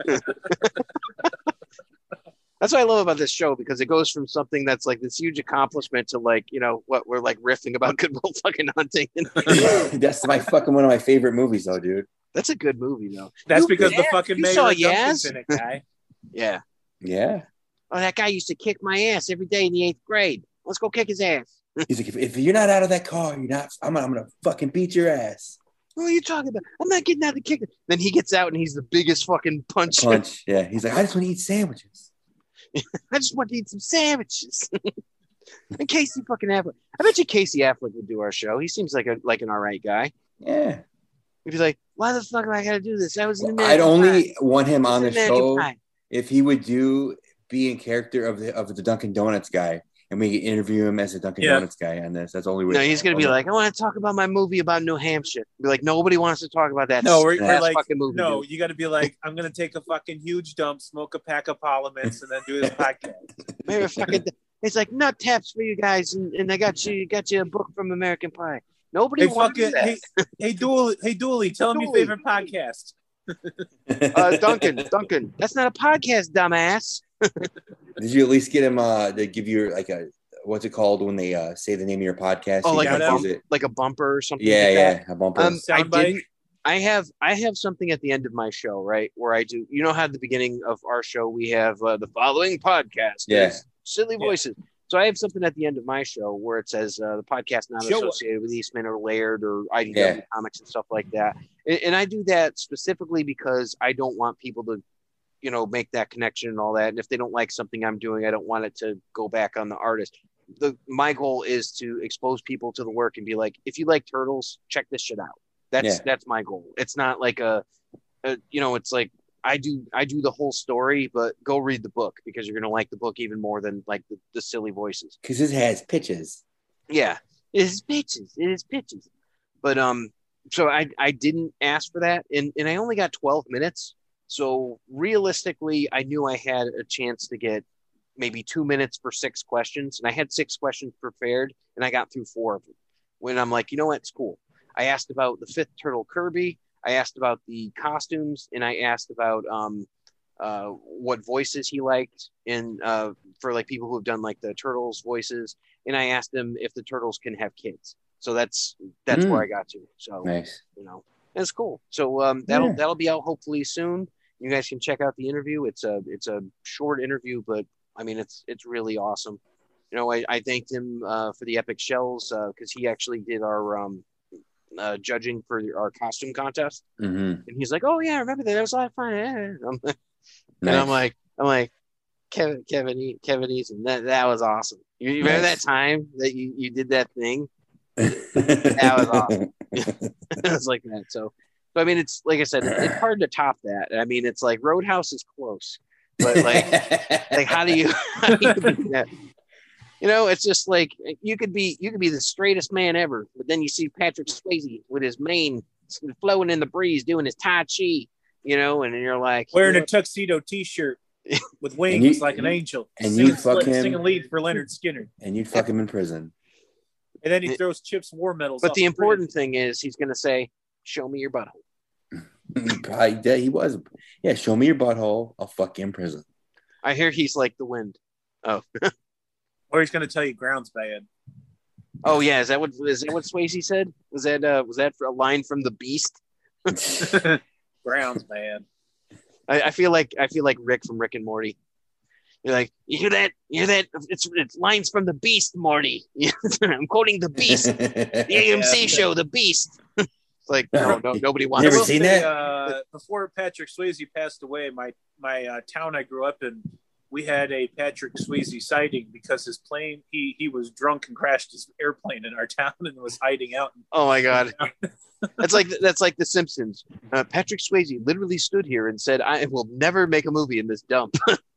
That's what I love about this show, because it goes from something that's like this huge accomplishment to like, you know, what we're like riffing about Goodwill fucking Hunting. That's my fucking one of my favorite movies, though, dude. That's a good movie, though. That's You- because the yeah, fucking you mayor saw of Duncan's Yaz? in it, guy. Yeah. Yeah. Oh, that guy used to kick my ass every day in the eighth grade. Let's go kick his ass. He's like, if, if you're not out of that car, you're not. I'm, I'm gonna fucking beat your ass. What are you talking about? I'm not getting out the kick. Then he gets out and he's the biggest fucking puncher. Punch. Yeah. He's like, I just want to eat sandwiches. I just want to eat some sandwiches. And Casey fucking Affleck. I bet you Casey Affleck would do our show. He seems like a like an all right guy. Yeah. He'd be like, why the fuck do I got to do this? I was in I'd American only Pie. want him I was on in the American show Pie. if he would do be in character of the of the Dunkin' Donuts guy, and we could interview him as a Dunkin' Yeah. Donuts guy on this. That's the only way. No, he's gonna be like, I want to talk about my movie about New Hampshire. Be like, nobody wants to talk about that. No, we're, stupid we're ass like, fucking movie. no, dude. you got to be like, I'm gonna take a fucking huge dump, smoke a pack of Parliaments, and then do this podcast. Maybe fucking. It's like nut taps for you guys, and, and I got you got you a book from American Pie. Nobody Hey, wants fucking, that. hey, hey, Dooley, hey, Dooley, tell him your Dooley. favorite podcast. uh, Duncan, Duncan, that's not a podcast, dumbass. Did you at least get him uh to give you like a what's it called when they uh, say the name of your podcast? Oh, You like a can Shout bump, use it. like a bumper or something. Yeah, like yeah, that. a bumper. Um, I Soundbite? did. I have I have something at the end of my show, right? Where I do. You know how at the beginning of our show we have uh, the following podcast. Yeah. is Silly Yeah. voices. So I have something at the end of my show where it says uh, the podcast not Show- associated with Eastman or Laird or I D W Yeah. Comics and stuff like that. And, and I do that specifically because I don't want people to, you know, make that connection and all that. And if they don't like something I'm doing, I don't want it to go back on the artist. The my goal is to expose people to the work and be like, if you like Turtles, check this shit out. That's Yeah. that's my goal. It's not like a, a, you know, it's like I do I do the whole story, but go read the book because you're gonna like the book even more than like the, the silly voices. Because it has pitches. Yeah, it is pitches. It is pitches. But um, so I I didn't ask for that, and and I only got twelve minutes. So realistically, I knew I had a chance to get maybe two minutes for six questions, and I had six questions prepared, and I got through four of them. When I'm like, you know what, it's cool. I asked about the fifth turtle Kirby. I asked about the costumes, and I asked about um, uh, what voices he liked, and uh, for like people who have done like the turtles voices. And I asked him if the turtles can have kids. So that's that's Mm. where I got to. So Nice. you know, it's cool. So um, that'll Yeah. that'll be out hopefully soon. You guys can check out the interview. It's a it's a short interview, but I mean it's it's really awesome. You know, I, I thanked him uh, for the Epic Shells because he actually did our um, uh, judging for our costume contest, Mm-hmm. and he's like, "Oh yeah, I remember that. That was a lot of fun." And I'm like, Nice. and I'm like, I'm like, Kevin, Kevin, E- Kevin Easton, that that was awesome. You you remember Nice. that time that you, you did that thing? That was awesome. It was like that. So, so I mean, it's like I said, it's, it's hard to top that. I mean, it's like Roadhouse is close, but like, like how do you, how do you beat that? You know, it's just like you could be you could be the straightest man ever, but then you see Patrick Swayze with his mane flowing in the breeze doing his tai chi, you know, and you're like Wearing you a tuxedo T-shirt with And wings you- like an angel, and singing, you fuck him- singing lead for Leonard Skinner, And you'd fuck him in prison. and then he throws Chips war medals. But off the bridge. important thing is he's going to say, "Show me your butthole." He probably did. He was. Yeah, show me your butthole. I'll fuck you in prison. I hear he's like the wind. Oh, or he's going to tell you ground's bad. oh yeah. Is that what is that what Swayze said? Was that uh, was that a line from The Beast? Ground's bad. I, I feel like I feel like Rick from Rick and Morty. You're like, you hear that? You hear that? It's it's lines from The Beast, Morty. I'm quoting The Beast, the A M C Yeah. show, The Beast. It's like no, no, nobody wants. Never I will seen say, that? Uh, before Patrick Swayze passed away, my my uh, town I grew up in, we had a Patrick Swayze sighting because his plane he he was drunk and crashed his airplane in our town and was hiding out. Oh my god, that's like that's like The Simpsons. Uh, Patrick Swayze literally stood here and said, "I will never make a movie in this dump."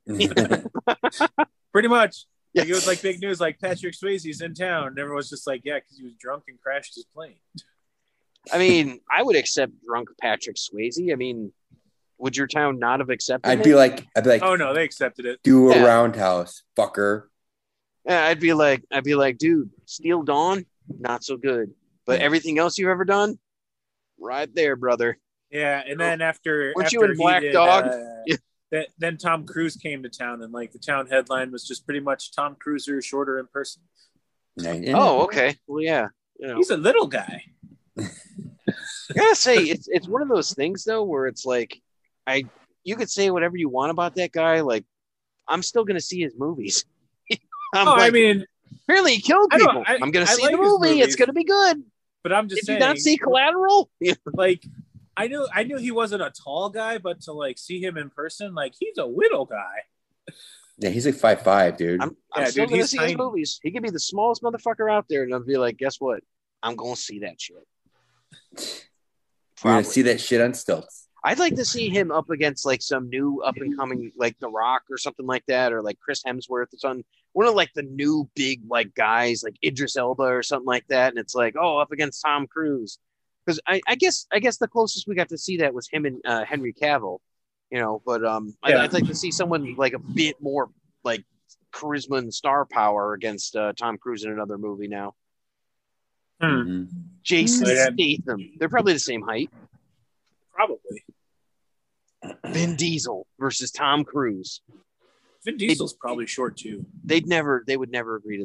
Pretty much. Yeah. Like, it was like big news, like Patrick Swayze's in town, and everyone was just like, yeah, because he was drunk and crashed his plane. I mean, I would accept drunk Patrick Swayze. I mean, would your town not have accepted I'd it? be like, I'd be like, Oh no, they accepted it. do a Yeah. roundhouse, fucker. Yeah, I'd be like, I'd be like, dude, Steel Dawn, not so good. But Yeah. everything else you've ever done, right there, brother. Yeah, and then after Weren't after you in he Black did, Dog? uh, Yeah. that, then Tom Cruise came to town, and like the town headline was just pretty much Tom Cruiser shorter in person. Yeah, yeah. Oh, okay. Well, yeah. You know, He's a little guy. I gotta say, it's it's one of those things though, where it's like, I you could say whatever you want about that guy, like, I'm still gonna see his movies. I'm oh, like, I mean, apparently he killed I don't- people. I- I'm gonna I see like the his movie. It's movies. gonna be good. but I'm just Did saying. you not see Collateral? Yeah. Like, I knew I knew he wasn't a tall guy, but to like see him in person, like he's a little guy. Yeah, he's like five five, dude. I'm, I'm Yeah, still dude, gonna he's see tiny. his movies. He could be the smallest motherfucker out there, and I'll be like, guess what? I'm gonna see that shit. You're gonna Probably. see that shit on stilts. I'd like to see him up against like some new up and coming like The Rock or something like that, or like Chris Hemsworth or something. One of like the new big like guys like Idris Elba or something like that, and it's like, oh, up against Tom Cruise. Because I, I guess I guess the closest we got to see that was him and uh, Henry Cavill, you know. But um, I'd, Yeah. I'd like to see someone like a bit more like charisma and star power against uh, Tom Cruise in another movie now. Hmm. Mhm. Jason Yeah. Statham. They're probably the same height. Probably. Vin Diesel versus Tom Cruise. Vin Diesel's probably short too. They'd never. They would never agree to that.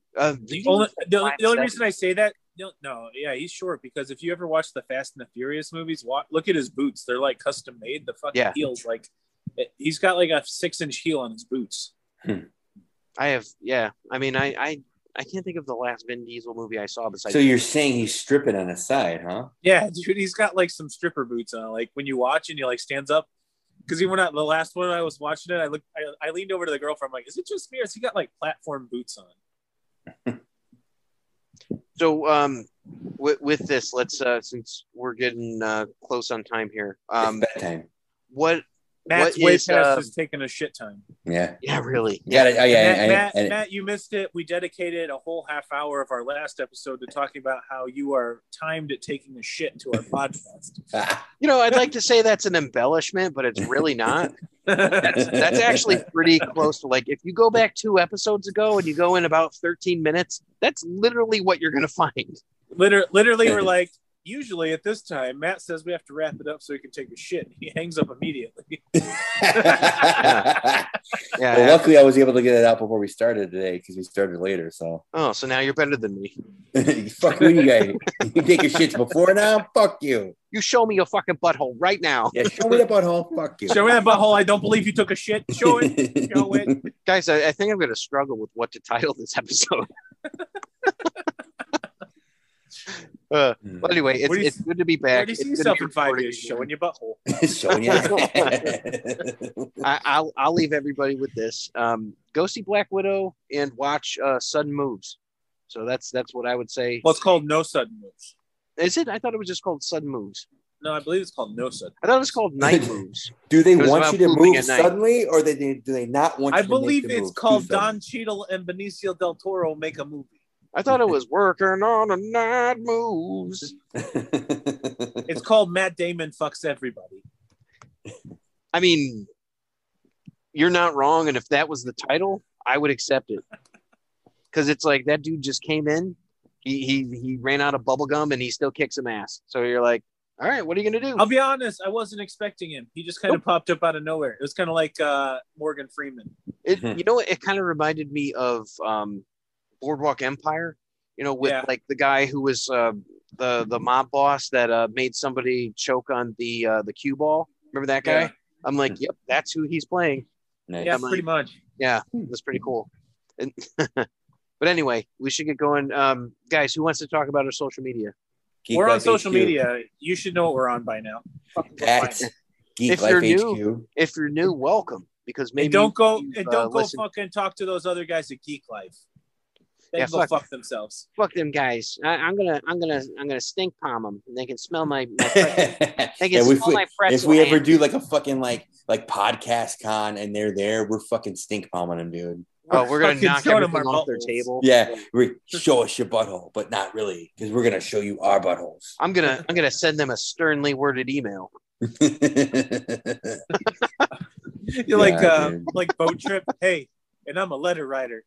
Uh, The only, the, the only reason I say that, no, no, yeah, he's short because if you ever watch the Fast and the Furious movies, watch, look at his boots. They're like custom made. The fucking Yeah. heels, like he's got like a six inch heel on his boots. I have, yeah. I mean, I, I, I can't think of the last Vin Diesel movie I saw besides. So you're saying he's stripping on his side, huh? Yeah, dude, he's got like some stripper boots on. Like when you watch and he like stands up, because even when the last one I was watching it, I looked, I, I leaned over to the girlfriend. I'm like, is it just me or has he got like platform boots on? So, um, with, with this, let's uh, since we're getting uh, close on time here, um, It's bedtime. what Matt's what way is, past uh, his taking a shit time. Yeah. yeah, really, You got it. Oh, yeah. Matt, and- Matt, and- Matt, you missed it. We dedicated a whole half hour of our last episode to talking about how you are timed at taking a shit to our podcast. you know, I'd like to say that's an embellishment, but it's really not. That's, that's actually pretty close to like if you go back two episodes ago and you go in about thirteen minutes, that's literally what you're going to find. Literally, literally, we're like, usually at this time, Matt says we have to wrap it up so he can take a shit. He hangs up immediately. Yeah. Well, luckily, I was able to get it out before we started today because we started later. So, Oh, so now you're better than me. fuck who you guys. You take your shits before now? Fuck you. You show me your fucking butthole right now. Yeah, show me the butthole. Fuck you. Show me that butthole. I don't believe you took a shit. Show it. Show it. Guys, I, I think I'm going to struggle with what to title this episode. uh, but anyway, it's, Where do you- it's good to be Where back. do you see It's yourself good in to be five recording years? again. Showing your butthole. Showing you. I, I'll I'll leave everybody with this. Um, go see Black Widow and watch uh, Sudden Moves. So that's that's what I would say. Well, it's called No Sudden Moves. Is it? I thought it was just called Sudden Moves. No, I believe it's called No Sudden. I thought it was called Night Moves. Do they It was want about you to pooping move at night. suddenly, or they, do they not want you I to believe make the it's move called too sudden? Don Cheadle and Benicio del Toro make a movie. I thought it was working on a night moves. It's called Matt Damon Fucks Everybody. I mean, you're not wrong, and if that was the title, I would accept it. Because it's like that dude just came in, he he he ran out of bubble gum, and he still kicks some ass. So you're like, all right, what are you gonna do? I'll be honest, I wasn't expecting him. He just kind of popped up out of nowhere. It was kind of like uh, Morgan Freeman. It, you know, it kind of reminded me of um, Boardwalk Empire. You know, with Yeah. like the guy who was uh, the the mob boss that uh, made somebody choke on the uh, the cue ball. Remember that guy? Yeah. I'm like, yep, that's who he's playing. Nice. Yeah, I'm pretty like- much. Yeah, that's pretty cool. And but anyway, we should get going. Um, guys, who wants to talk about our social media? Geek We're on Life social H Q. media. You should know what we're on by now. Fucking go At find it. Geek If Life you're H new- Q. If you're new, welcome. Because maybe And don't go you've, and uh, don't go listened- fucking talk to those other guys at Geek Life. They Yeah, can go fuck. fuck themselves. fuck them guys. I, I'm gonna, I'm gonna, I'm gonna stink palm them, and they can smell my. my pretzel. They can Yeah, if smell we, my if pretzel we ever hand. do like a fucking like like podcast con and they're there, we're fucking stink palming them, dude. Oh, we're gonna fucking knock showing 'em everything our off their buttholes. table. Yeah, we show us your butthole, but not really, because we're gonna show you our buttholes. I'm gonna, I'm gonna send them a sternly worded email. You're like Yeah, uh, dude. like boat trip. Hey, and I'm a letter writer.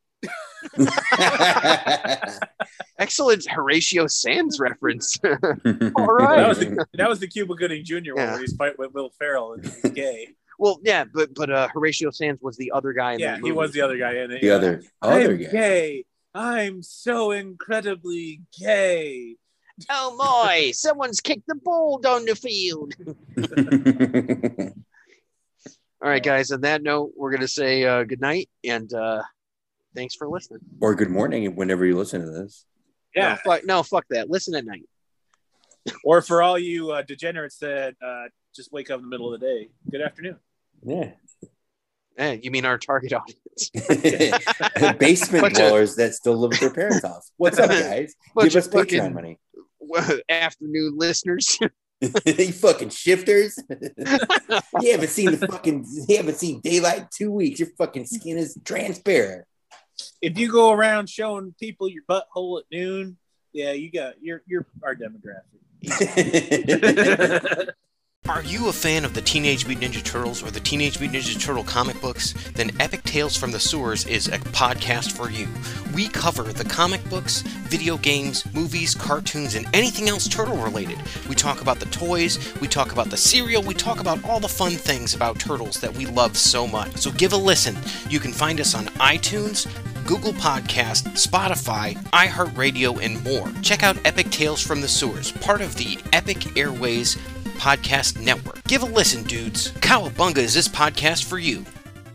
Excellent Horatio Sands reference. All That right. was the, that was the Cuba Gooding Junior one Yeah. where he's fighting with Will Ferrell and he's gay. Well, yeah, but but uh, Horatio Sands was the other guy in Yeah, the he was the other guy in it. the other other I'm guy. gay. I'm so incredibly gay. Oh my! Someone's kicked the ball down the field. All right, guys. On that note, we're gonna say uh, good night and uh, thanks for listening. Or good morning whenever you listen to this. Yeah. No, fuck, no, fuck that. Listen at night. Or for all you uh, degenerates that uh, just wake up in the middle of the day, good afternoon. Yeah. Eh, you mean our target audience? Basement Bunch of- dwellers that still live at their parents' house. What's up, guys? Bunch Give us of fucking- Patreon money. Afternoon listeners. You fucking shifters. You haven't seen the fucking you haven't seen daylight in two weeks. Your fucking skin is transparent. If you go around showing people your butthole at noon, yeah, you got you're you're our demographic. Are you a fan of the Teenage Mutant Ninja Turtles or the Teenage Mutant Ninja Turtle comic books? Then Epic Tales from the Sewers is a podcast for you. We cover the comic books, video games, movies, cartoons, and anything else turtle related. We talk about the toys, we talk about the cereal, we talk about all the fun things about turtles that we love so much. So give a listen. You can find us on iTunes, Google Podcast, Spotify, iHeartRadio, and more. Check out Epic Tales from the Sewers, part of the Epic Airways Podcast Network. Give a listen, dudes. Cowabunga is this podcast for you.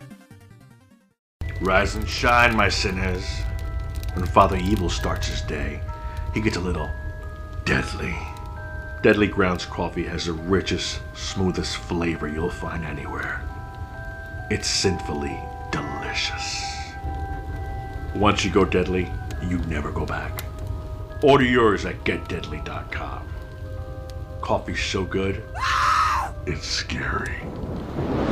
Rise and shine, my sinners. When Father Evil starts his day, he gets a little deadly. Deadly Grounds coffee has the richest, smoothest flavor you'll find anywhere. It's sinfully delicious. Once you go deadly, you never go back. Order yours at get deadly dot com. Coffee's so good, it's scary.